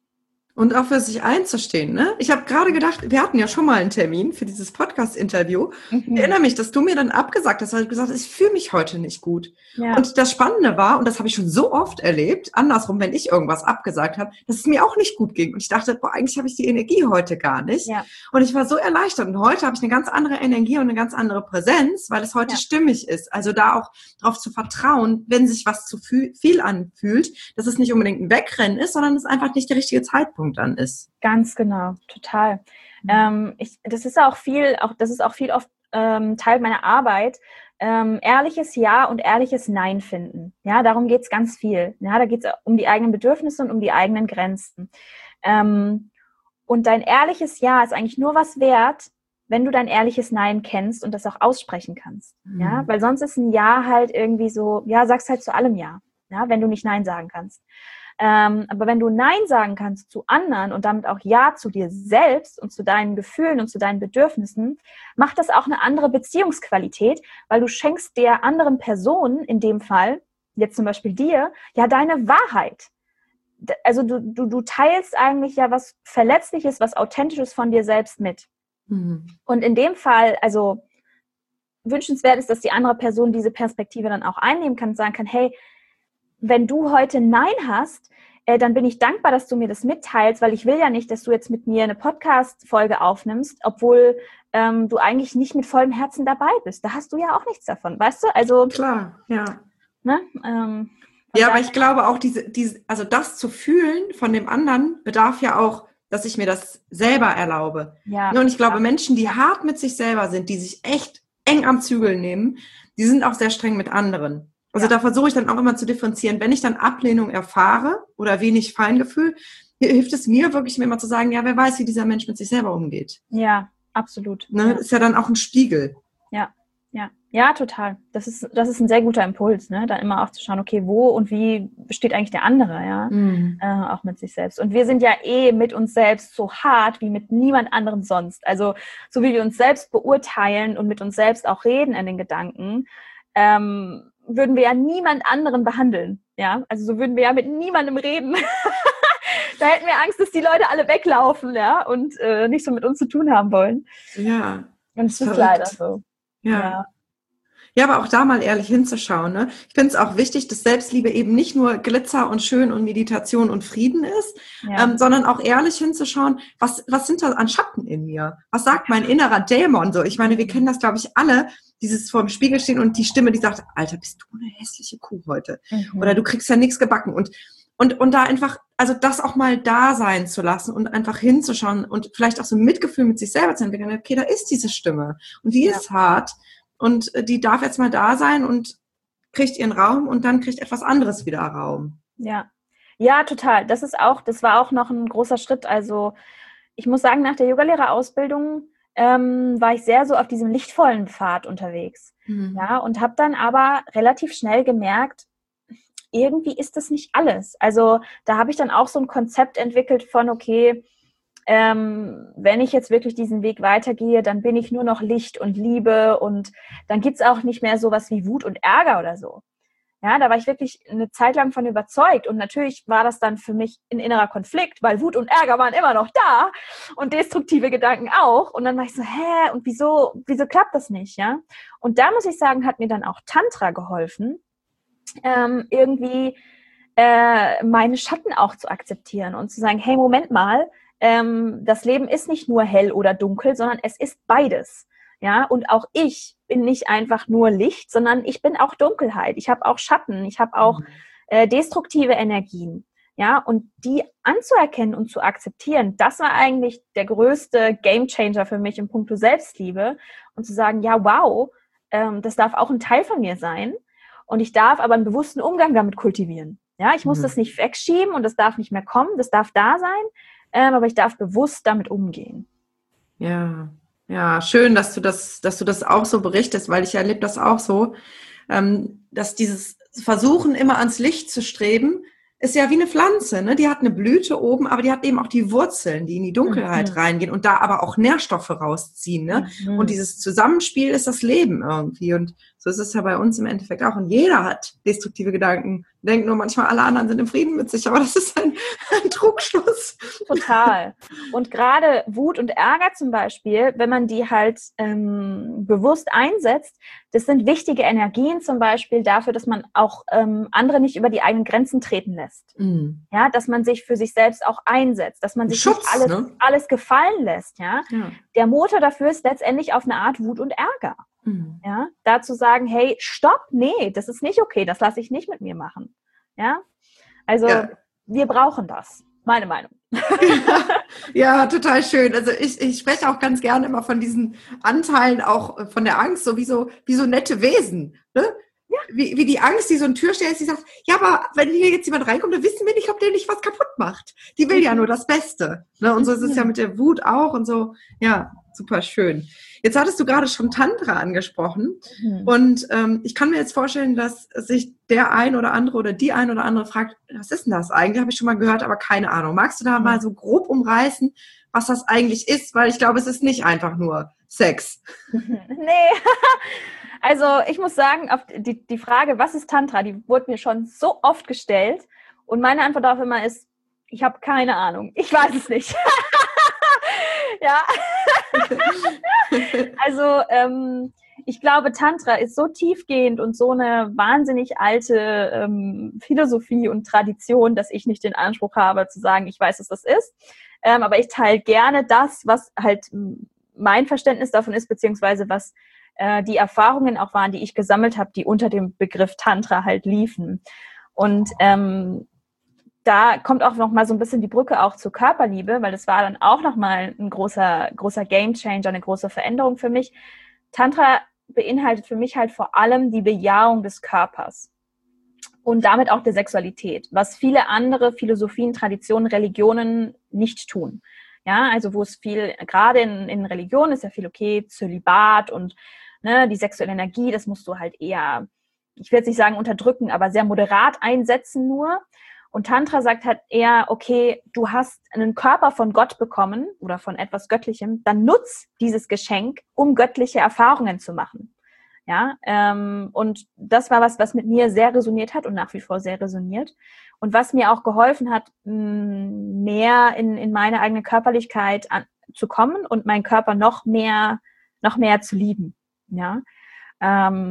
Und auch für sich einzustehen, ne? Ich habe gerade gedacht, wir hatten ja schon mal einen Termin für dieses Podcast-Interview. Mhm. Ich erinnere mich, dass du mir dann abgesagt hast, weil du gesagt hast, ich fühle mich heute nicht gut. Ja. Und das Spannende war, und das habe ich schon so oft erlebt, andersrum, wenn ich irgendwas abgesagt habe, dass es mir auch nicht gut ging. Und ich dachte, boah, eigentlich habe ich die Energie heute gar nicht. Ja. Und ich war so erleichtert. Und heute habe ich eine ganz andere Energie und eine ganz andere Präsenz, weil es heute ja. stimmig ist. Also da auch darauf zu vertrauen, wenn sich was zu viel anfühlt, dass es nicht unbedingt ein Wegrennen ist, sondern es einfach nicht der richtige Zeitpunkt dann ist. Ganz genau, total. Mhm. Ähm, ich, das ist auch viel, auch das ist auch viel oft ähm, Teil meiner Arbeit. Ähm, ehrliches Ja und ehrliches Nein finden. Ja, darum geht's ganz viel. Ja, da geht's um die eigenen Bedürfnisse und um die eigenen Grenzen. Ähm, und dein ehrliches Ja ist eigentlich nur was wert, wenn du dein ehrliches Nein kennst und das auch aussprechen kannst. Mhm. Ja, weil sonst ist ein Ja halt irgendwie so, ja, sagst halt zu allem Ja. Ja, wenn du nicht Nein sagen kannst. Ähm, aber wenn du Nein sagen kannst zu anderen und damit auch Ja zu dir selbst und zu deinen Gefühlen und zu deinen Bedürfnissen, macht das auch eine andere Beziehungsqualität, weil du schenkst der anderen Person, in dem Fall, jetzt zum Beispiel dir, ja deine Wahrheit. Also du, du, du teilst eigentlich ja was Verletzliches, was Authentisches von dir selbst mit. Mhm. Und in dem Fall, also wünschenswert ist, dass die andere Person diese Perspektive dann auch einnehmen kann und sagen kann, hey, wenn du heute Nein hast, äh, dann bin ich dankbar, dass du mir das mitteilst, weil ich will ja nicht, dass du jetzt mit mir eine Podcast-Folge aufnimmst, obwohl ähm, du eigentlich nicht mit vollem Herzen dabei bist. Da hast du ja auch nichts davon, weißt du? Also klar, ja. Ne? Ähm, ja, aber ich glaube auch, diese, diese, also das zu fühlen von dem anderen bedarf ja auch, dass ich mir das selber erlaube. Ja, und ich glaube, ja. Menschen, die hart mit sich selber sind, die sich echt eng am Zügel nehmen, die sind auch sehr streng mit anderen. Also ja. da versuche ich dann auch immer zu differenzieren. Wenn ich dann Ablehnung erfahre oder wenig Feingefühl, hilft es mir wirklich mir immer zu sagen, ja, wer weiß, wie dieser Mensch mit sich selber umgeht. Ja, absolut. Ne? Ja. Ist ja dann auch ein Spiegel. Ja, ja, ja, total. Das ist, das ist ein sehr guter Impuls, ne? Dann immer auch zu schauen, okay, wo und wie besteht eigentlich der andere, ja, mhm. äh, auch mit sich selbst. Und wir sind ja eh mit uns selbst so hart wie mit niemand anderem sonst. Also so wie wir uns selbst beurteilen und mit uns selbst auch reden in den Gedanken, ähm, würden wir ja niemand anderen behandeln, ja, also so würden wir ja mit niemandem reden. Da hätten wir Angst, dass die Leute alle weglaufen, ja, und äh, nicht so mit uns zu tun haben wollen. Ja. Und es ist leider so. Ja. ja. Ja, aber auch da mal ehrlich hinzuschauen. Ne? Ich finde es auch wichtig, dass Selbstliebe eben nicht nur Glitzer und Schön und Meditation und Frieden ist, Ja. ähm, sondern auch ehrlich hinzuschauen, was, was sind da an Schatten in mir? Was sagt mein innerer Dämon so? Ich meine, wir kennen das, glaube ich, alle, dieses vor dem Spiegel stehen und die Stimme, die sagt, Alter, bist du eine hässliche Kuh heute? Mhm. Oder du kriegst ja nichts gebacken. Und, und, und da einfach, also das auch mal da sein zu lassen und einfach hinzuschauen und vielleicht auch so ein Mitgefühl mit sich selber zu entwickeln. Okay, da ist diese Stimme und die Ja. ist hart. Und die darf jetzt mal da sein und kriegt ihren Raum und dann kriegt etwas anderes wieder Raum. Ja, ja, total. Das ist auch, das war auch noch ein großer Schritt. Also ich muss sagen, nach der Yogalehrerausbildung ähm, war ich sehr so auf diesem lichtvollen Pfad unterwegs. Mhm. Ja, und habe dann aber relativ schnell gemerkt, irgendwie ist das nicht alles. Also da habe ich dann auch so ein Konzept entwickelt von, okay, Ähm, wenn ich jetzt wirklich diesen Weg weitergehe, dann bin ich nur noch Licht und Liebe und dann gibt's auch nicht mehr sowas wie Wut und Ärger oder so. Ja, da war ich wirklich eine Zeit lang von überzeugt und natürlich war das dann für mich ein innerer Konflikt, weil Wut und Ärger waren immer noch da und destruktive Gedanken auch und dann war ich so, hä, und wieso, wieso klappt das nicht, ja? Und da muss ich sagen, hat mir dann auch Tantra geholfen, ähm, irgendwie äh, meine Schatten auch zu akzeptieren und zu sagen, hey, Moment mal, Ähm, das Leben ist nicht nur hell oder dunkel, sondern es ist beides. Ja, und auch ich bin nicht einfach nur Licht, sondern ich bin auch Dunkelheit. Ich habe auch Schatten, ich habe auch äh, destruktive Energien. Ja, und die anzuerkennen und zu akzeptieren, das war eigentlich der größte Gamechanger für mich in puncto Selbstliebe. Und zu sagen, ja, wow, ähm, das darf auch ein Teil von mir sein. Und ich darf aber einen bewussten Umgang damit kultivieren. Ja, ich muss mhm. das nicht wegschieben und das darf nicht mehr kommen, das darf da sein. Ähm, aber ich darf bewusst damit umgehen. Ja, ja, schön, dass du das, dass du das auch so berichtest, weil ich erlebe das auch so, ähm, dass dieses Versuchen, immer ans Licht zu streben, ist ja wie eine Pflanze, ne? Die hat eine Blüte oben, aber die hat eben auch die Wurzeln, die in die Dunkelheit mhm. reingehen und da aber auch Nährstoffe rausziehen, ne? Mhm. Und dieses Zusammenspiel ist das Leben irgendwie und so ist es ja bei uns im Endeffekt auch. Und jeder hat destruktive Gedanken. Denkt nur manchmal, alle anderen sind im Frieden mit sich, aber das ist ein, ein Trugschluss. Total. Und gerade Wut und Ärger zum Beispiel, wenn man die halt ähm, bewusst einsetzt, das sind wichtige Energien zum Beispiel dafür, dass man auch ähm, andere nicht über die eigenen Grenzen treten lässt. Mhm. Ja, dass man sich für sich selbst auch einsetzt, dass man sich Schutz, nicht alles, ne? alles gefallen lässt. Ja? Ja. Der Motor dafür ist letztendlich auf eine Art Wut und Ärger. Mhm. Ja, da zu sagen, hey, stopp, nee, das ist nicht okay, das lasse ich nicht mit mir machen. Ja, also ja. wir brauchen das, meine Meinung. Ja, ja, total schön. Also ich, ich spreche auch ganz gerne immer von diesen Anteilen, auch von der Angst, so wie so, wie so nette Wesen, ne? Ja. Wie, wie die Angst, die so ein Türsteher ist, die sagt, ja, aber wenn hier jetzt jemand reinkommt, dann wissen wir nicht, ob der nicht was kaputt macht. Die will mhm. ja nur das Beste. Ne? Und so ist es ja mit der Wut auch und so. Ja, super schön. Jetzt hattest du gerade schon Tantra angesprochen mhm. und ähm, ich kann mir jetzt vorstellen, dass sich der ein oder andere oder die ein oder andere fragt, was ist denn das eigentlich? Habe ich schon mal gehört, aber keine Ahnung. Magst du da mhm. mal so grob umreißen, was das eigentlich ist? Weil ich glaube, es ist nicht einfach nur Sex. Nee, also ich muss sagen, auf die, die Frage, was ist Tantra, die wurde mir schon so oft gestellt und meine Antwort darauf immer ist, ich habe keine Ahnung, ich weiß es nicht. Ja, also ähm, ich glaube, Tantra ist so tiefgehend und so eine wahnsinnig alte ähm, Philosophie und Tradition, dass ich nicht den Anspruch habe zu sagen, ich weiß, was das ist. Ähm, aber ich teile gerne das, was halt mein Verständnis davon ist, beziehungsweise was äh, die Erfahrungen auch waren, die ich gesammelt habe, die unter dem Begriff Tantra halt liefen. Und ähm, da kommt auch noch mal so ein bisschen die Brücke auch zur Körperliebe, weil das war dann auch noch mal ein großer, großer Gamechanger, eine große Veränderung für mich. Tantra beinhaltet für mich halt vor allem die Bejahung des Körpers und damit auch der Sexualität, was viele andere Philosophien, Traditionen, Religionen nicht tun. Ja, also wo es viel, gerade in, in Religionen ist ja viel okay, Zölibat und ne, die sexuelle Energie, das musst du halt eher, ich will jetzt nicht sagen unterdrücken, aber sehr moderat einsetzen nur. Und Tantra sagt halt eher, okay, du hast einen Körper von Gott bekommen oder von etwas Göttlichem, dann nutz dieses Geschenk, um göttliche Erfahrungen zu machen. Ja, ähm, und das war was, was mit mir sehr resoniert hat und nach wie vor sehr resoniert. Und was mir auch geholfen hat, mehr in, in meine eigene Körperlichkeit an, zu kommen und meinen Körper noch mehr, noch mehr zu lieben. Ja, ähm,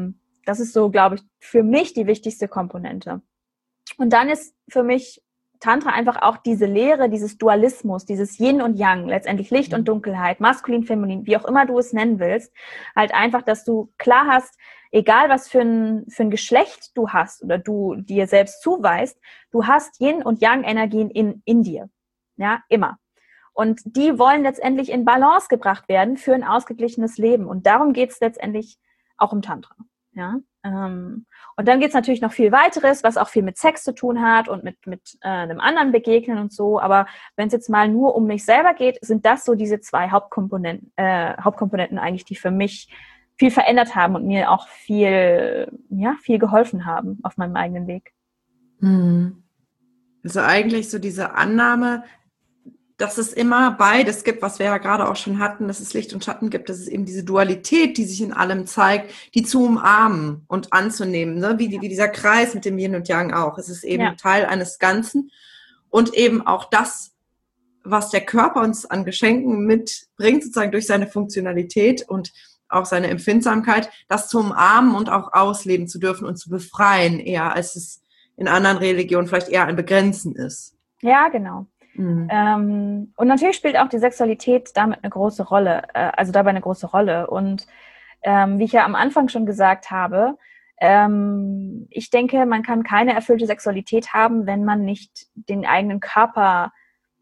Das ist so, glaube ich, für mich die wichtigste Komponente. Und dann ist für mich Tantra einfach auch diese Lehre, dieses Dualismus, dieses Yin und Yang, letztendlich Licht und Dunkelheit, maskulin, feminin, wie auch immer du es nennen willst, halt einfach, dass du klar hast, egal was für ein, für ein Geschlecht du hast oder du dir selbst zuweist, du hast Yin und Yang Energien in, in dir. Ja, immer. Und die wollen letztendlich in Balance gebracht werden für ein ausgeglichenes Leben. Und darum geht es letztendlich auch im Tantra. Ja, ähm, und dann geht's natürlich noch viel weiteres, was auch viel mit Sex zu tun hat und mit, mit äh, einem anderen Begegnen und so. Aber wenn es jetzt mal nur um mich selber geht, sind das so diese zwei Hauptkomponenten, äh, Hauptkomponenten eigentlich, die für mich viel verändert haben und mir auch viel, ja, viel geholfen haben auf meinem eigenen Weg. Hm. Also eigentlich so diese Annahme, dass es immer beides gibt, was wir ja gerade auch schon hatten, dass es Licht und Schatten gibt, dass es eben diese Dualität, die sich in allem zeigt, die zu umarmen und anzunehmen, ne? wie, die, wie dieser Kreis mit dem Yin und Yang auch. Es ist eben ja. Teil eines Ganzen und eben auch das, was der Körper uns an Geschenken mitbringt, sozusagen durch seine Funktionalität und auch seine Empfindsamkeit, das zu umarmen und auch ausleben zu dürfen und zu befreien, eher als es in anderen Religionen vielleicht eher ein Begrenzen ist. Ja, genau. Mhm. Ähm, und natürlich spielt auch die Sexualität damit eine große Rolle, äh, also dabei eine große Rolle. Und ähm, wie ich ja am Anfang schon gesagt habe, ähm, ich denke, man kann keine erfüllte Sexualität haben, wenn man nicht den eigenen Körper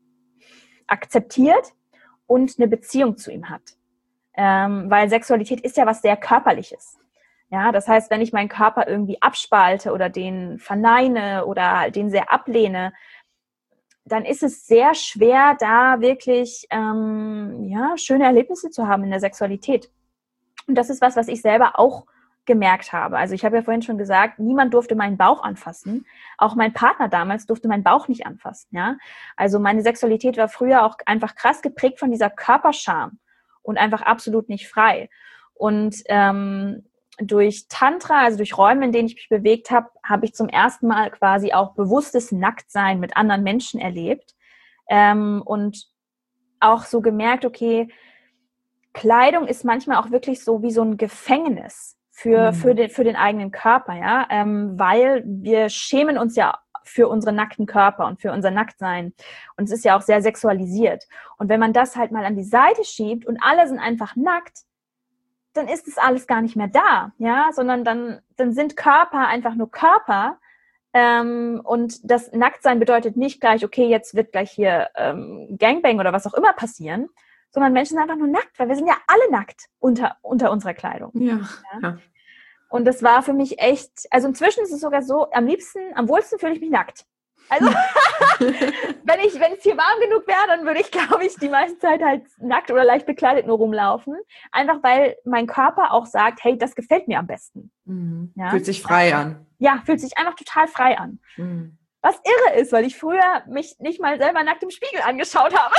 akzeptiert und eine Beziehung zu ihm hat. Ähm, weil Sexualität ist ja was sehr Körperliches. Ja, das heißt, wenn ich meinen Körper irgendwie abspalte oder den verneine oder den sehr ablehne, dann ist es sehr schwer, da wirklich ähm, ja, schöne Erlebnisse zu haben in der Sexualität. Und das ist was, was ich selber auch gemerkt habe. Also ich habe ja vorhin schon gesagt, niemand durfte meinen Bauch anfassen. Auch mein Partner damals durfte meinen Bauch nicht anfassen. Ja? Also meine Sexualität war früher auch einfach krass geprägt von dieser Körperscham und einfach absolut nicht frei. Und ähm, durch Tantra, also durch Räume, in denen ich mich bewegt habe, habe ich zum ersten Mal quasi auch bewusstes Nacktsein mit anderen Menschen erlebt ähm, und auch so gemerkt, okay, Kleidung ist manchmal auch wirklich so wie so ein Gefängnis für, mhm. für, den, für den eigenen Körper, ja, ähm, weil wir schämen uns ja für unsere nackten Körper und für unser Nacktsein und es ist ja auch sehr sexualisiert. Und wenn man das halt mal an die Seite schiebt und alle sind einfach nackt, dann ist es alles gar nicht mehr da, ja, sondern dann, dann sind Körper einfach nur Körper ähm, und das Nacktsein bedeutet nicht gleich, okay, jetzt wird gleich hier ähm, Gangbang oder was auch immer passieren, sondern Menschen sind einfach nur nackt, weil wir sind ja alle nackt unter, unter unserer Kleidung. Ja, ja? ja. Und das war für mich echt, also inzwischen ist es sogar so, am liebsten, am wohlsten fühle ich mich nackt. Also, wenn ich, wenn es hier warm genug wäre, dann würde ich, glaube ich, die meiste Zeit halt nackt oder leicht bekleidet nur rumlaufen. Einfach, weil mein Körper auch sagt, hey, das gefällt mir am besten. Mhm. Ja? Fühlt sich frei an. Ja, fühlt sich einfach total frei an. Mhm. Was irre ist, weil ich früher mich nicht mal selber nackt im Spiegel angeschaut habe.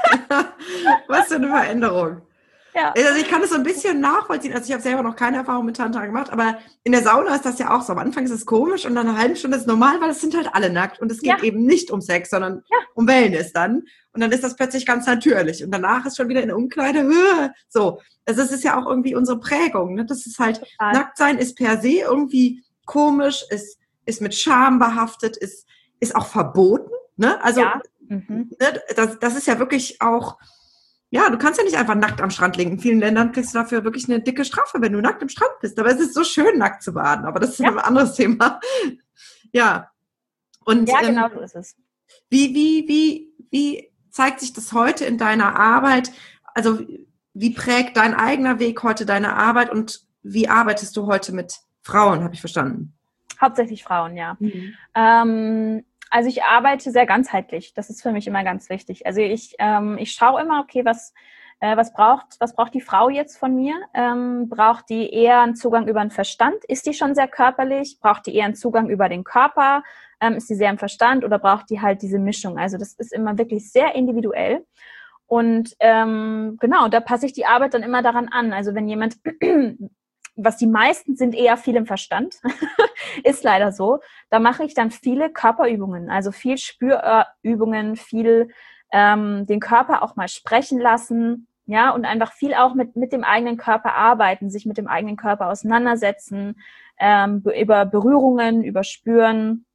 Was für eine Veränderung. Ja. Also ich kann das so ein bisschen nachvollziehen. Also ich habe selber noch keine Erfahrung mit Tantra gemacht, aber in der Sauna ist das ja auch so. Am Anfang ist es komisch und nach einer halben Stunde ist es normal, weil es sind halt alle nackt. Und es geht ja. eben nicht um Sex, sondern ja. um Wellness dann. Und dann ist das plötzlich ganz natürlich. Und danach ist schon wieder in der Umkleide. So, also es ist ja auch irgendwie unsere Prägung. Ne? Das ist halt, Total. Nacktsein ist per se irgendwie komisch, ist, ist mit Scham behaftet, ist, ist auch verboten. Ne? Also ja. mhm. ne, das, das ist ja wirklich auch... Ja, du kannst ja nicht einfach nackt am Strand liegen. In vielen Ländern kriegst du dafür wirklich eine dicke Strafe, wenn du nackt am Strand bist. Aber es ist so schön, nackt zu baden. Aber das ist ja. ein anderes Thema. Ja. Und, ja, genau ähm, so ist es. Wie, wie, wie, wie zeigt sich das heute in deiner Arbeit? Also, wie prägt dein eigener Weg heute deine Arbeit und wie arbeitest du heute mit Frauen, habe ich verstanden? Hauptsächlich Frauen, ja. Mhm. Ähm, Also ich arbeite sehr ganzheitlich. Das ist für mich immer ganz wichtig. Also ich, ähm, ich schaue immer, okay, was, äh, was braucht, was braucht die Frau jetzt von mir? Ähm, braucht die eher einen Zugang über den Verstand? Ist die schon sehr körperlich? Braucht die eher einen Zugang über den Körper? Ähm, ist die sehr im Verstand oder braucht die halt diese Mischung? Also das ist immer wirklich sehr individuell. Und ähm, genau, da passe ich die Arbeit dann immer daran an. Also wenn jemand... was die meisten sind eher viel im Verstand, ist leider so. Da mache ich dann viele Körperübungen, also viel Spürübungen, viel ähm, den Körper auch mal sprechen lassen, ja, und einfach viel auch mit, mit dem eigenen Körper arbeiten, sich mit dem eigenen Körper auseinandersetzen, ähm, über Berührungen, über Spüren,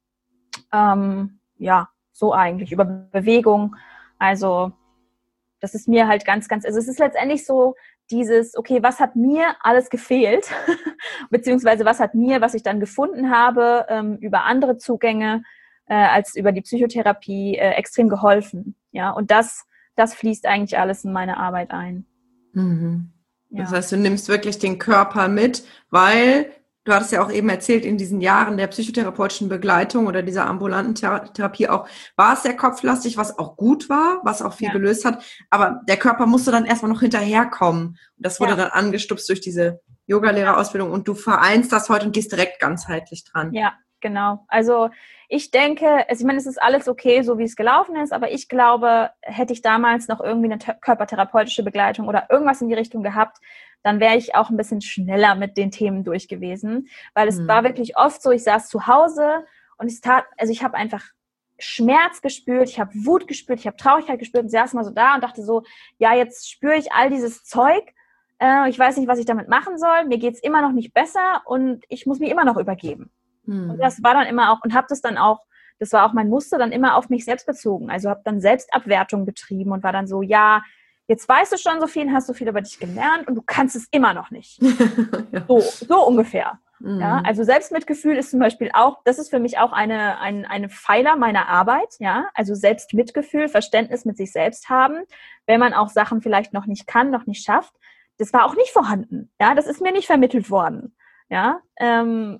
ähm, ja, so eigentlich, über Bewegung. Also das ist mir halt ganz, ganz, also es ist letztendlich so dieses, okay, was hat mir alles gefehlt, beziehungsweise was hat mir, was ich dann gefunden habe, ähm, über andere Zugänge äh, als über die Psychotherapie äh, extrem geholfen. Ja, und das, das fließt eigentlich alles in meine Arbeit ein. Mhm. Ja. Das heißt, du nimmst wirklich den Körper mit, weil du hattest ja auch eben erzählt, in diesen Jahren der psychotherapeutischen Begleitung oder dieser ambulanten Thera- Therapie auch, war es sehr kopflastig, was auch gut war, was auch viel Ja. gelöst hat. Aber der Körper musste dann erstmal noch hinterherkommen. Und das wurde Ja. dann angestupst durch diese Yogalehrerausbildung. Und du vereinst das heute und gehst direkt ganzheitlich dran. Ja, genau. Also ich denke, also ich meine, es ist alles okay, so wie es gelaufen ist, aber ich glaube, hätte ich damals noch irgendwie eine t- körpertherapeutische Begleitung oder irgendwas in die Richtung gehabt, dann wäre ich auch ein bisschen schneller mit den Themen durch gewesen, weil es Hm. war wirklich oft so, ich saß zu Hause und es tat, also ich habe einfach Schmerz gespürt, ich habe Wut gespürt, ich habe Traurigkeit gespürt und saß mal so da und dachte so, ja, jetzt spüre ich all dieses Zeug, äh, ich weiß nicht, was ich damit machen soll, mir geht's immer noch nicht besser und ich muss mich immer noch übergeben. Hm. Und das war dann immer auch, und habe das dann auch, das war auch mein Muster, dann immer auf mich selbst bezogen. Also habe dann Selbstabwertung betrieben und war dann so, ja, jetzt weißt du schon so viel, hast so viel über dich gelernt und du kannst es immer noch nicht. Ja. So, so ungefähr. Mhm. Ja, also Selbstmitgefühl ist zum Beispiel auch, das ist für mich auch eine, ein, eine Pfeiler meiner Arbeit, ja, also Selbstmitgefühl, Verständnis mit sich selbst haben, wenn man auch Sachen vielleicht noch nicht kann, noch nicht schafft. Das war auch nicht vorhanden, ja, das ist mir nicht vermittelt worden, ja, ähm,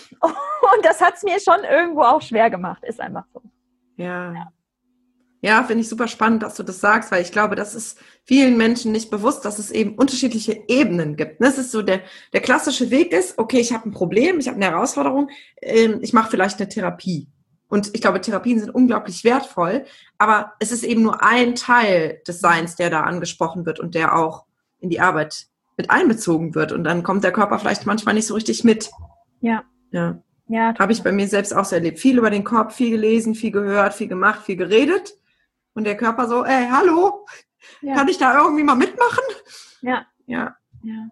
und das hat es mir schon irgendwo auch schwer gemacht, ist einfach so. Ja. Ja. Ja, finde ich super spannend, dass du das sagst, weil ich glaube, das ist vielen Menschen nicht bewusst, dass es eben unterschiedliche Ebenen gibt. Das ist so der, der klassische Weg ist, okay, ich habe ein Problem, ich habe eine Herausforderung, ähm, ich mache vielleicht eine Therapie. Und ich glaube, Therapien sind unglaublich wertvoll, aber es ist eben nur ein Teil des Seins, der da angesprochen wird und der auch in die Arbeit mit einbezogen wird. Und dann kommt der Körper vielleicht manchmal nicht so richtig mit. Ja. Ja. Ja, habe ich bei mir selbst auch so erlebt. Viel über den Kopf, viel gelesen, viel gehört, viel gemacht, viel geredet. Und der Körper so, ey, hallo, ja. Kann ich da irgendwie mal mitmachen? Ja. Ja. Ja.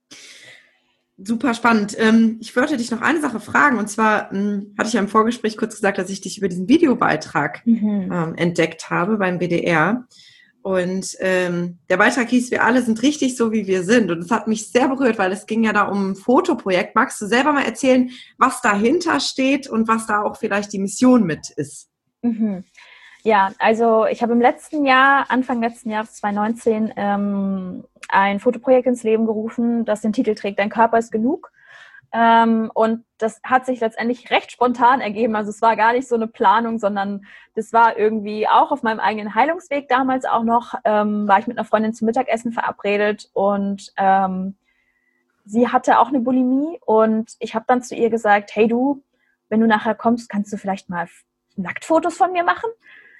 Super spannend. Ähm, ich wollte dich noch eine Sache fragen. Und zwar ähm, hatte ich ja im Vorgespräch kurz gesagt, dass ich dich über diesen Videobeitrag Mhm. ähm, entdeckt habe beim B D R. Und ähm, der Beitrag hieß, wir alle sind richtig so, wie wir sind. Und es hat mich sehr berührt, weil es ging ja da um ein Fotoprojekt. Magst du selber mal erzählen, was dahinter steht und was da auch vielleicht die Mission mit ist? Mhm. Ja, also ich habe im letzten Jahr, Anfang letzten Jahres zwanzig neunzehn, ähm, ein Fotoprojekt ins Leben gerufen, das den Titel trägt, Dein Körper ist genug. Ähm, und das hat sich letztendlich recht spontan ergeben. Also es war gar nicht so eine Planung, sondern das war irgendwie auch auf meinem eigenen Heilungsweg damals auch noch, ähm, war ich mit einer Freundin zum Mittagessen verabredet und ähm, sie hatte auch eine Bulimie und ich habe dann zu ihr gesagt, hey du, wenn du nachher kommst, kannst du vielleicht mal Nacktfotos von mir machen?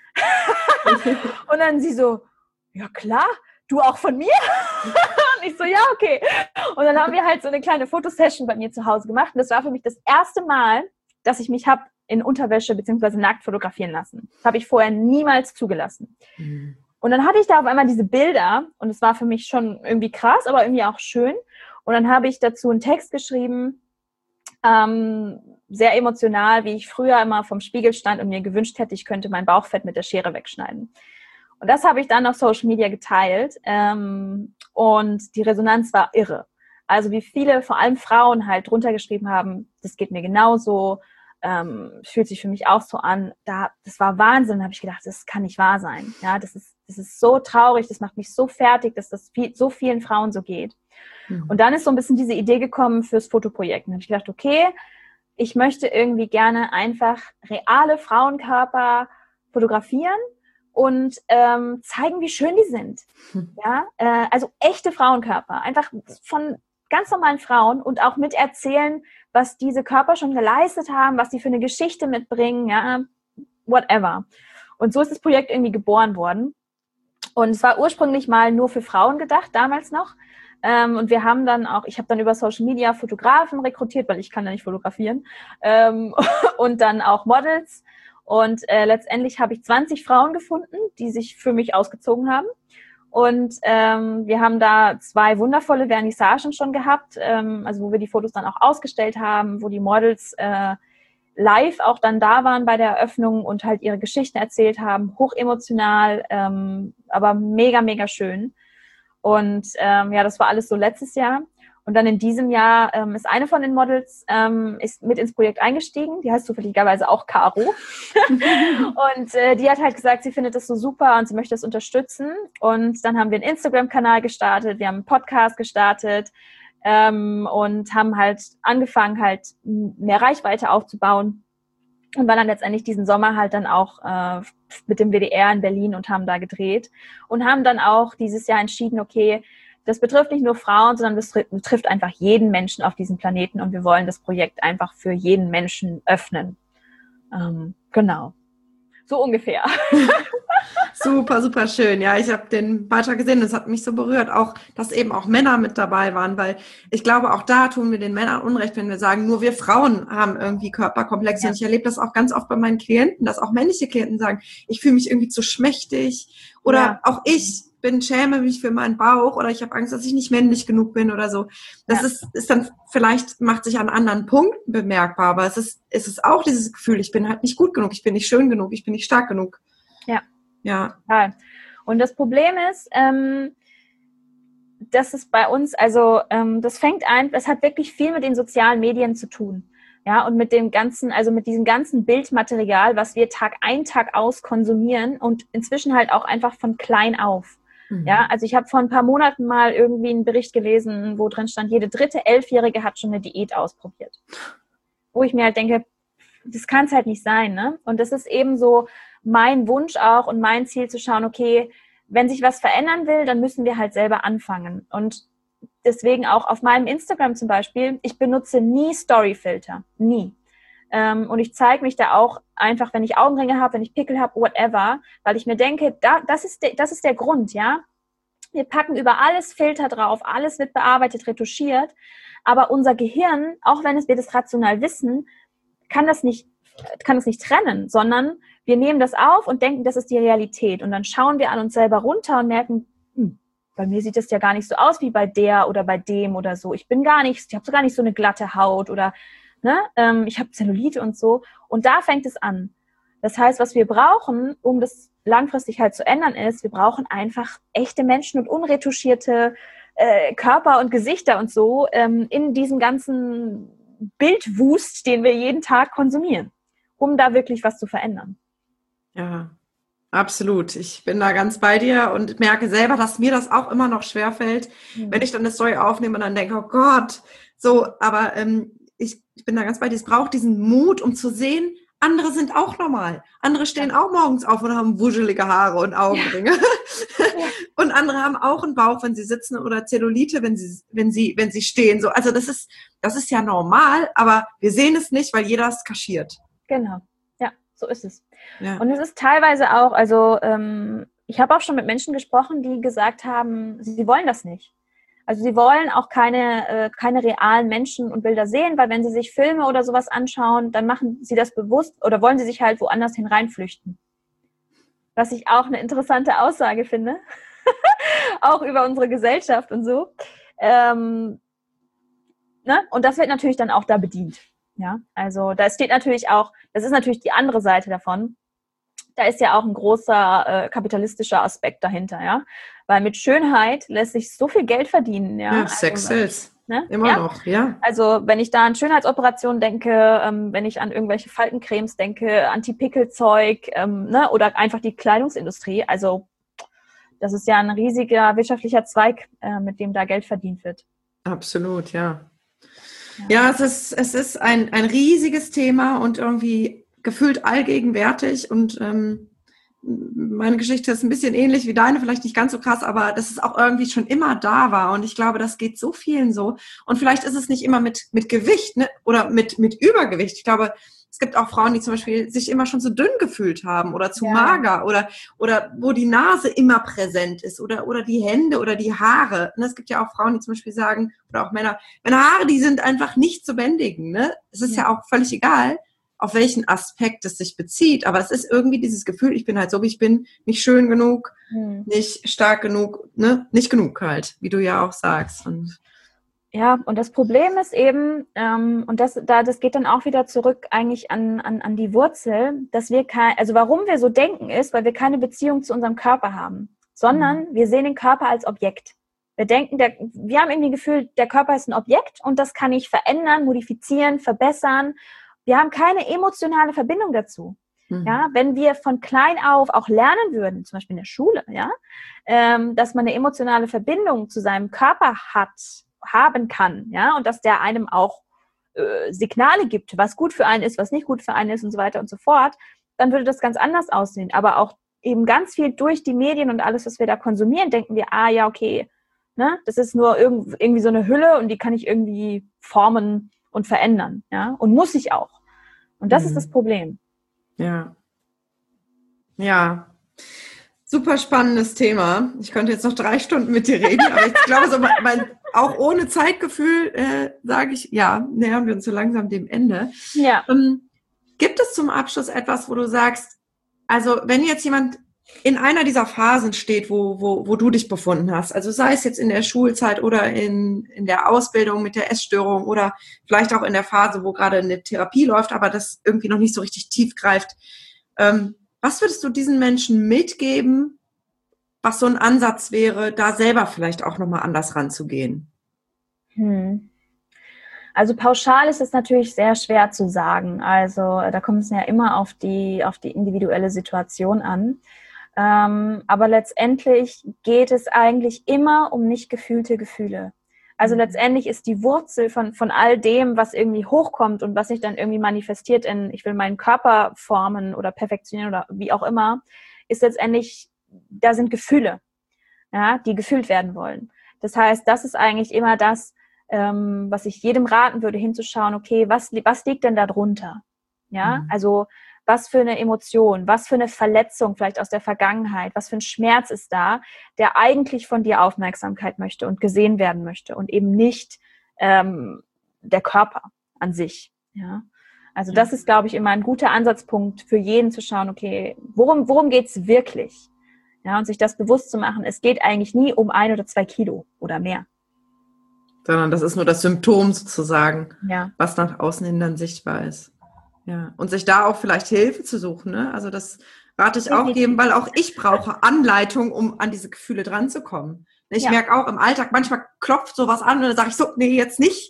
Und dann sie so, ja klar, du auch von mir? Und ich so, ja, okay. Und dann haben wir halt so eine kleine Fotosession bei mir zu Hause gemacht. Und das war für mich das erste Mal, dass ich mich habe in Unterwäsche bzw. nackt fotografieren lassen. Das habe ich vorher niemals zugelassen. Mhm. Und dann hatte ich da auf einmal diese Bilder und es war für mich schon irgendwie krass, aber irgendwie auch schön. Und dann habe ich dazu einen Text geschrieben, ähm, sehr emotional, wie ich früher immer vom Spiegel stand und mir gewünscht hätte, ich könnte mein Bauchfett mit der Schere wegschneiden. Und das habe ich dann auf Social Media geteilt ähm, und die Resonanz war irre. Also wie viele, vor allem Frauen halt drunter geschrieben haben, das geht mir genauso, ähm, fühlt sich für mich auch so an. Da, das war Wahnsinn, da habe ich gedacht, das kann nicht wahr sein. Ja, das ist, das ist so traurig, das macht mich so fertig, dass das viel, so vielen Frauen so geht. Mhm. Und dann ist so ein bisschen diese Idee gekommen fürs Fotoprojekt. Und dann habe ich gedacht, okay, ich möchte irgendwie gerne einfach reale Frauenkörper fotografieren und ähm, zeigen, wie schön die sind. Hm. Ja, äh, also echte Frauenkörper, einfach von ganz normalen Frauen und auch mit erzählen, was diese Körper schon geleistet haben, was sie für eine Geschichte mitbringen, ja, whatever. Und so ist das Projekt irgendwie geboren worden. Und es war ursprünglich mal nur für Frauen gedacht, damals noch. Ähm, und wir haben dann auch, ich habe dann über Social Media Fotografen rekrutiert, weil ich kann ja nicht fotografieren, ähm, und dann auch Models. Und äh, letztendlich habe ich zwanzig Frauen gefunden, die sich für mich ausgezogen haben. Und ähm, wir haben da zwei wundervolle Vernissagen schon gehabt, ähm, also wo wir die Fotos dann auch ausgestellt haben, wo die Models äh, live auch dann da waren bei der Eröffnung und halt ihre Geschichten erzählt haben, hochemotional, ähm, aber mega, mega schön. Und ähm, ja, das war alles so letztes Jahr. Und dann in diesem Jahr ähm, ist eine von den Models ähm, ist mit ins Projekt eingestiegen. Die heißt zufälligerweise auch Caro. Und äh, die hat halt gesagt, sie findet das so super und sie möchte das unterstützen. Und dann haben wir einen Instagram-Kanal gestartet, wir haben einen Podcast gestartet ähm, und haben halt angefangen, halt mehr Reichweite aufzubauen. Und waren dann letztendlich diesen Sommer halt dann auch äh, mit dem W D R in Berlin und haben da gedreht. Und haben dann auch dieses Jahr entschieden, okay, das betrifft nicht nur Frauen, sondern das betrifft einfach jeden Menschen auf diesem Planeten und wir wollen das Projekt einfach für jeden Menschen öffnen. Ähm, genau. So ungefähr. Super, super schön. Ja, ich habe den Beitrag gesehen, das hat mich so berührt, auch, dass eben auch Männer mit dabei waren, weil ich glaube, auch da tun wir den Männern Unrecht, wenn wir sagen, nur wir Frauen haben irgendwie Körperkomplexe. Ja. Und ich erlebe das auch ganz oft bei meinen Klienten, dass auch männliche Klienten sagen, ich fühle mich irgendwie zu schmächtig oder ja. Auch ich bin, schäme mich für meinen Bauch oder ich habe Angst, dass ich nicht männlich genug bin oder so. Das ja. ist, ist dann vielleicht, macht sich an anderen Punkten bemerkbar, aber es ist, es ist auch dieses Gefühl, ich bin halt nicht gut genug, ich bin nicht schön genug, ich bin nicht stark genug. Ja. Ja. ja. Und das Problem ist, ähm, dass es bei uns, also ähm, das fängt ein, es hat wirklich viel mit den sozialen Medien zu tun. Ja, und mit dem ganzen, also mit diesem ganzen Bildmaterial, was wir Tag ein, Tag aus konsumieren und inzwischen halt auch einfach von klein auf. Mhm. Ja, also ich habe vor ein paar Monaten mal irgendwie einen Bericht gelesen, wo drin stand, jede dritte Elfjährige hat schon eine Diät ausprobiert. Wo ich mir halt denke, das kann es halt nicht sein, ne? Und das ist eben so mein Wunsch auch und mein Ziel zu schauen, okay, wenn sich was verändern will, dann müssen wir halt selber anfangen. Und deswegen auch auf meinem Instagram zum Beispiel, ich benutze nie Storyfilter, nie. Ähm, und ich zeige mich da auch einfach, wenn ich Augenringe habe, wenn ich Pickel habe, whatever, weil ich mir denke, da, das ist de, das ist der Grund, ja. Wir packen über alles Filter drauf, alles wird bearbeitet, retuschiert, aber unser Gehirn, auch wenn es wir das rational wissen, kann das nicht, kann das nicht trennen, sondern wir nehmen das auf und denken, das ist die Realität. Und dann schauen wir an uns selber runter und merken, hm, bei mir sieht das ja gar nicht so aus wie bei der oder bei dem oder so. Ich bin gar nicht, ich habe so gar nicht so eine glatte Haut oder ne, ähm, ich habe Zellulite und so. Und da fängt es an. Das heißt, was wir brauchen, um das langfristig halt zu ändern, ist, wir brauchen einfach echte Menschen und unretuschierte äh, Körper und Gesichter und so ähm, in diesem ganzen Bildwust, den wir jeden Tag konsumieren, um da wirklich was zu verändern. Ja, absolut. Ich bin da ganz bei dir und merke selber, dass mir das auch immer noch schwerfällt, mhm. wenn ich dann eine Story aufnehme und dann denke, oh Gott, so, aber ähm, ich, ich bin da ganz bei dir. Es braucht diesen Mut, um zu sehen, andere sind auch normal. Andere stehen ja. auch morgens auf und haben wuschelige Haare und Augenringe. Ja. Ja. Und andere haben auch einen Bauch, wenn sie sitzen oder Zellulite, wenn sie, wenn sie, wenn sie stehen. So, also das ist, das ist ja normal, aber wir sehen es nicht, weil jeder es kaschiert. Genau. Ja, so ist es. Ja. Und es ist teilweise auch, also ähm, ich habe auch schon mit Menschen gesprochen, die gesagt haben, sie wollen das nicht. Also sie wollen auch keine, äh, keine realen Menschen und Bilder sehen, weil wenn sie sich Filme oder sowas anschauen, dann machen sie das bewusst oder wollen sie sich halt woanders hin reinflüchten. Was ich auch eine interessante Aussage finde, auch über unsere Gesellschaft und so. Ähm, ne? Und das wird natürlich dann auch da bedient. Ja, also da steht natürlich auch, das ist natürlich die andere Seite davon. Da ist ja auch ein großer äh, kapitalistischer Aspekt dahinter, ja. Weil mit Schönheit lässt sich so viel Geld verdienen, ja. Ja, Sex also, sells. Ne? Immer ja? noch, ja. Also wenn ich da an Schönheitsoperationen denke, ähm, wenn ich an irgendwelche Faltencremes denke, Anti-Pickel-Zeug, ähm, ne? Oder einfach die Kleidungsindustrie, also das ist ja ein riesiger wirtschaftlicher Zweig, äh, mit dem da Geld verdient wird. Absolut, ja. Ja, ja es ist, es ist ein, ein riesiges Thema und irgendwie gefühlt allgegenwärtig und ähm, meine Geschichte ist ein bisschen ähnlich wie deine, vielleicht nicht ganz so krass, aber dass es auch irgendwie schon immer da war und ich glaube, das geht so vielen so und vielleicht ist es nicht immer mit mit Gewicht, ne? Oder mit mit Übergewicht. Ich glaube, es gibt auch Frauen, die zum Beispiel sich immer schon zu dünn gefühlt haben oder zu ja. mager oder oder wo die Nase immer präsent ist oder oder die Hände oder die Haare. Und es gibt ja auch Frauen, die zum Beispiel sagen, oder auch Männer, meine Haare, die sind einfach nicht zu bändigen. Ne? Es ist ja. ja auch völlig egal. auf welchen Aspekt es sich bezieht, aber es ist irgendwie dieses Gefühl, ich bin halt so, wie ich bin, nicht schön genug, hm. nicht stark genug, ne, nicht genug halt, wie du ja auch sagst. Und ja, und das Problem ist eben, ähm, und das, da, das geht dann auch wieder zurück eigentlich an, an, an die Wurzel, dass wir kein, also warum wir so denken ist, weil wir keine Beziehung zu unserem Körper haben, sondern mhm. wir sehen den Körper als Objekt. Wir denken, der, wir haben irgendwie das Gefühl, der Körper ist ein Objekt und das kann ich verändern, modifizieren, verbessern. Wir haben keine emotionale Verbindung dazu. Mhm. Ja, wenn wir von klein auf auch lernen würden, zum Beispiel in der Schule, ja, ähm, dass man eine emotionale Verbindung zu seinem Körper hat, haben kann, ja, und dass der einem auch äh, Signale gibt, was gut für einen ist, was nicht gut für einen ist und so weiter und so fort, dann würde das ganz anders aussehen. Aber auch eben ganz viel durch die Medien und alles, was wir da konsumieren, denken wir, ah ja, okay, ne, das ist nur irgend, irgendwie so eine Hülle und die kann ich irgendwie formen und verändern, ja, und muss ich auch. Und das mhm. ist das Problem. Ja. Ja. Super spannendes Thema. Ich könnte jetzt noch drei Stunden mit dir reden, aber ich glaube, so mein, auch ohne Zeitgefühl äh, sage ich, ja, nähern wir uns so langsam dem Ende. Ja. Ähm, gibt es zum Abschluss etwas, wo du sagst, also wenn jetzt jemand in einer dieser Phasen steht, wo, wo, wo du dich befunden hast, also sei es jetzt in der Schulzeit oder in, in der Ausbildung mit der Essstörung oder vielleicht auch in der Phase, wo gerade eine Therapie läuft, aber das irgendwie noch nicht so richtig tief greift, ähm, was würdest du diesen Menschen mitgeben, was so ein Ansatz wäre, da selber vielleicht auch nochmal anders ranzugehen? Hm. Also pauschal ist es natürlich sehr schwer zu sagen. Also da kommt es ja immer auf die, auf die individuelle Situation an. Ähm, aber letztendlich geht es eigentlich immer um nicht gefühlte Gefühle. Also mhm. letztendlich ist die Wurzel von, von all dem, was irgendwie hochkommt und was sich dann irgendwie manifestiert in, ich will meinen Körper formen oder perfektionieren oder wie auch immer, ist letztendlich, da sind Gefühle, ja, die gefühlt werden wollen. Das heißt, das ist eigentlich immer das, ähm, was ich jedem raten würde, hinzuschauen, okay, was, was liegt denn da drunter? Ja, mhm. also was für eine Emotion, was für eine Verletzung vielleicht aus der Vergangenheit, was für ein Schmerz ist da, der eigentlich von dir Aufmerksamkeit möchte und gesehen werden möchte und eben nicht ähm, der Körper an sich. Ja, also das ist, glaube ich, immer ein guter Ansatzpunkt für jeden zu schauen, okay, worum, worum geht's wirklich? Ja, und sich das bewusst zu machen, es geht eigentlich nie um ein oder zwei Kilo oder mehr. Sondern das ist nur das Symptom sozusagen, ja. was nach außen hin dann sichtbar ist. Ja, und sich da auch vielleicht Hilfe zu suchen, ne? Also das rate ich auch geben, weil auch ich brauche Anleitung, um an diese Gefühle dran zu kommen. Ich ja. merke auch im Alltag, manchmal klopft sowas an und dann sage ich so, nee, jetzt nicht.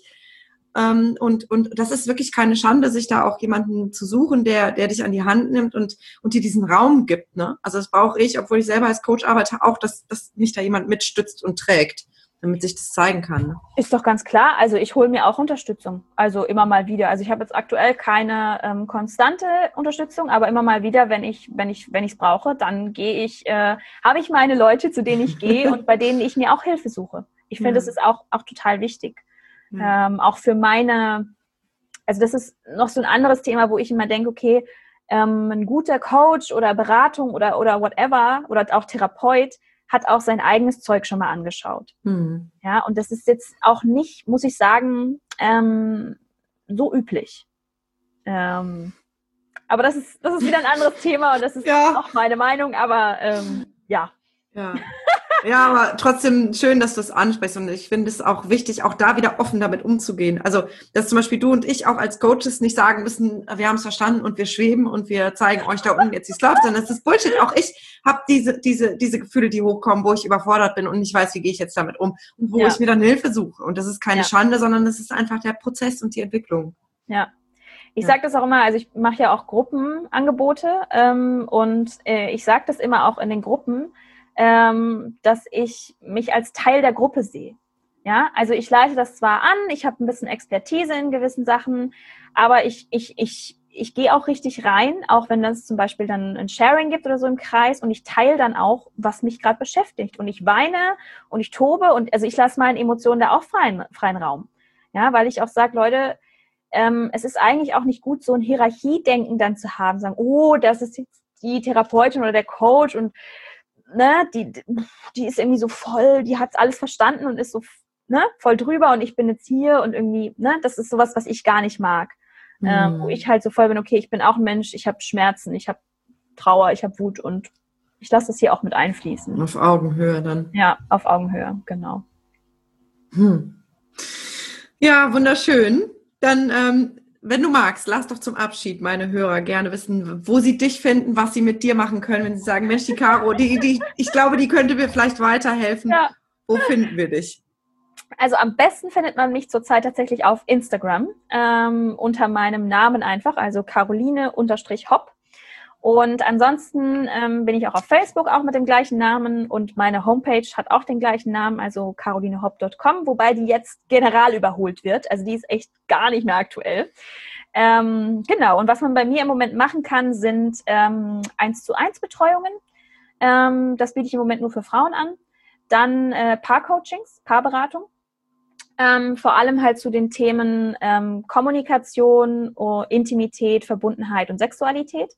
Und, und das ist wirklich keine Schande, sich da auch jemanden zu suchen, der, der dich an die Hand nimmt und, und dir diesen Raum gibt, ne? Also das brauche ich, obwohl ich selber als Coach arbeite, auch, dass, dass mich da jemand mitstützt und trägt, damit sich das zeigen kann. Ist doch ganz klar. Also ich hole mir auch Unterstützung. Also immer mal wieder. Also ich habe jetzt aktuell keine ähm, konstante Unterstützung, aber immer mal wieder, wenn ich wenn ich wenn ich es brauche, dann gehe ich, äh, habe ich meine Leute, zu denen ich gehe und bei denen ich mir auch Hilfe suche. Ich finde, ja. das ist auch auch total wichtig. Ja. Ähm, auch für meine, also das ist noch so ein anderes Thema, wo ich immer denke, okay, ähm, ein guter Coach oder Beratung oder oder whatever oder auch Therapeut hat auch sein eigenes Zeug schon mal angeschaut. Mhm. Ja, und das ist jetzt auch nicht, muss ich sagen, ähm, so üblich. Ähm, aber das ist, das ist wieder ein anderes Thema und das ist ja. auch meine Meinung, aber ähm, ja. Ja. Ja, aber trotzdem schön, dass du es ansprichst und ich finde es auch wichtig, auch da wieder offen damit umzugehen. Also, dass zum Beispiel du und ich auch als Coaches nicht sagen müssen, wir haben es verstanden und wir schweben und wir zeigen euch da unten jetzt, wie es läuft, sondern das ist Bullshit. Auch ich habe diese diese diese Gefühle, die hochkommen, wo ich überfordert bin und nicht weiß, wie gehe ich jetzt damit um und wo ja. ich mir dann Hilfe suche. Und das ist keine ja. Schande, sondern das ist einfach der Prozess und die Entwicklung. Ja. Ich ja. sage das auch immer, also ich mache ja auch Gruppenangebote ähm, und äh, ich sage das immer auch in den Gruppen, Ähm, dass ich mich als Teil der Gruppe sehe. Ja, also ich leite das zwar an, ich habe ein bisschen Expertise in gewissen Sachen, aber ich, ich, ich, ich gehe auch richtig rein, auch wenn das zum Beispiel dann ein Sharing gibt oder so im Kreis und ich teile dann auch, was mich gerade beschäftigt und ich weine und ich tobe und also ich lasse meinen Emotionen da auch freien, freien Raum. Ja, weil ich auch sage, Leute, ähm, es ist eigentlich auch nicht gut, so ein Hierarchiedenken dann zu haben, sagen, oh, das ist jetzt die Therapeutin oder der Coach und ne, die, die ist irgendwie so voll, die hat alles verstanden und ist so, ne, voll drüber und ich bin jetzt hier und irgendwie, ne, das ist sowas, was ich gar nicht mag. mhm. äh, wo ich halt so voll bin, okay, ich bin auch ein Mensch, ich habe Schmerzen, ich habe Trauer, ich habe Wut und ich lasse das hier auch mit einfließen. Auf Augenhöhe dann. Ja, auf Augenhöhe, genau. Hm. Ja, wunderschön. Dann, ähm, wenn du magst, lass doch zum Abschied meine Hörer gerne wissen, wo sie dich finden, was sie mit dir machen können, wenn sie sagen, Mensch, die Caro, die, die, ich glaube, die könnte mir vielleicht weiterhelfen. Ja. Wo finden wir dich? Also am besten findet man mich zurzeit tatsächlich auf Instagram ähm, unter meinem Namen einfach, also Caroline-Hopp. Und ansonsten ähm, bin ich auch auf Facebook auch mit dem gleichen Namen und meine Homepage hat auch den gleichen Namen, also caroline hopp punkt com, wobei die jetzt general überholt wird. Also die ist echt gar nicht mehr aktuell. Ähm, genau, und was man bei mir im Moment machen kann, sind ähm, eins zu eins Betreuungen. Ähm, das biete ich im Moment nur für Frauen an. Dann äh, Paarcoachings, Paarberatung. Ähm, vor allem halt zu den Themen ähm, Kommunikation, oh, Intimität, Verbundenheit und Sexualität.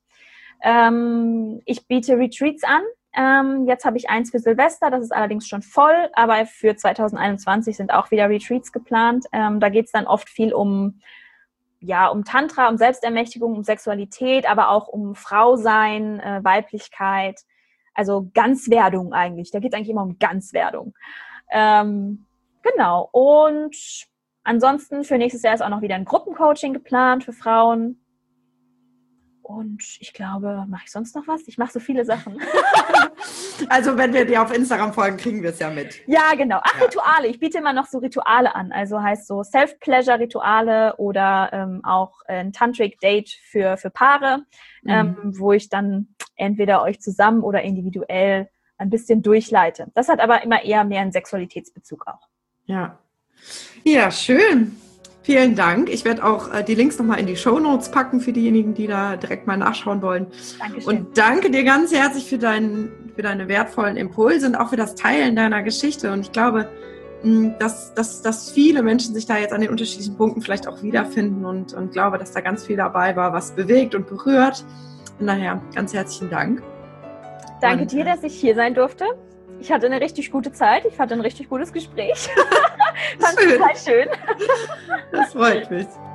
Ähm, ich biete Retreats an. Ähm, jetzt habe ich eins für Silvester, das ist allerdings schon voll, aber für zwanzig einundzwanzig sind auch wieder Retreats geplant. Ähm, da geht es dann oft viel um, ja, um Tantra, um Selbstermächtigung, um Sexualität, aber auch um Frausein, äh, Weiblichkeit, also Ganzwerdung eigentlich. Da geht es eigentlich immer um Ganzwerdung. Ähm, genau. Und ansonsten für nächstes Jahr ist auch noch wieder ein Gruppencoaching geplant für Frauen. Und ich glaube, mache ich sonst noch was? Ich mache so viele Sachen. Also wenn wir dir auf Instagram folgen, kriegen wir es ja mit. Ja, genau. Ach, ja. Rituale. Ich biete immer noch so Rituale an. Also heißt so Self-Pleasure-Rituale oder ähm, auch ein Tantric-Date für, für Paare, mhm. ähm, wo ich dann entweder euch zusammen oder individuell ein bisschen durchleite. Das hat aber immer eher mehr einen Sexualitätsbezug auch. Ja. Ja, schön. Vielen Dank. Ich werde auch äh, die Links nochmal in die Shownotes packen für diejenigen, die da direkt mal nachschauen wollen. Dankeschön. Und danke dir ganz herzlich für, dein, für deine wertvollen Impulse und auch für das Teilen deiner Geschichte. Und ich glaube, mh, dass, dass, dass viele Menschen sich da jetzt an den unterschiedlichen Punkten vielleicht auch wiederfinden und, und glaube, dass da ganz viel dabei war, was bewegt und berührt. Von daher ganz herzlichen Dank. Danke und, dir, dass ich hier sein durfte. Ich hatte eine richtig gute Zeit. Ich hatte ein richtig gutes Gespräch. Fand es total schön. Das freut mich.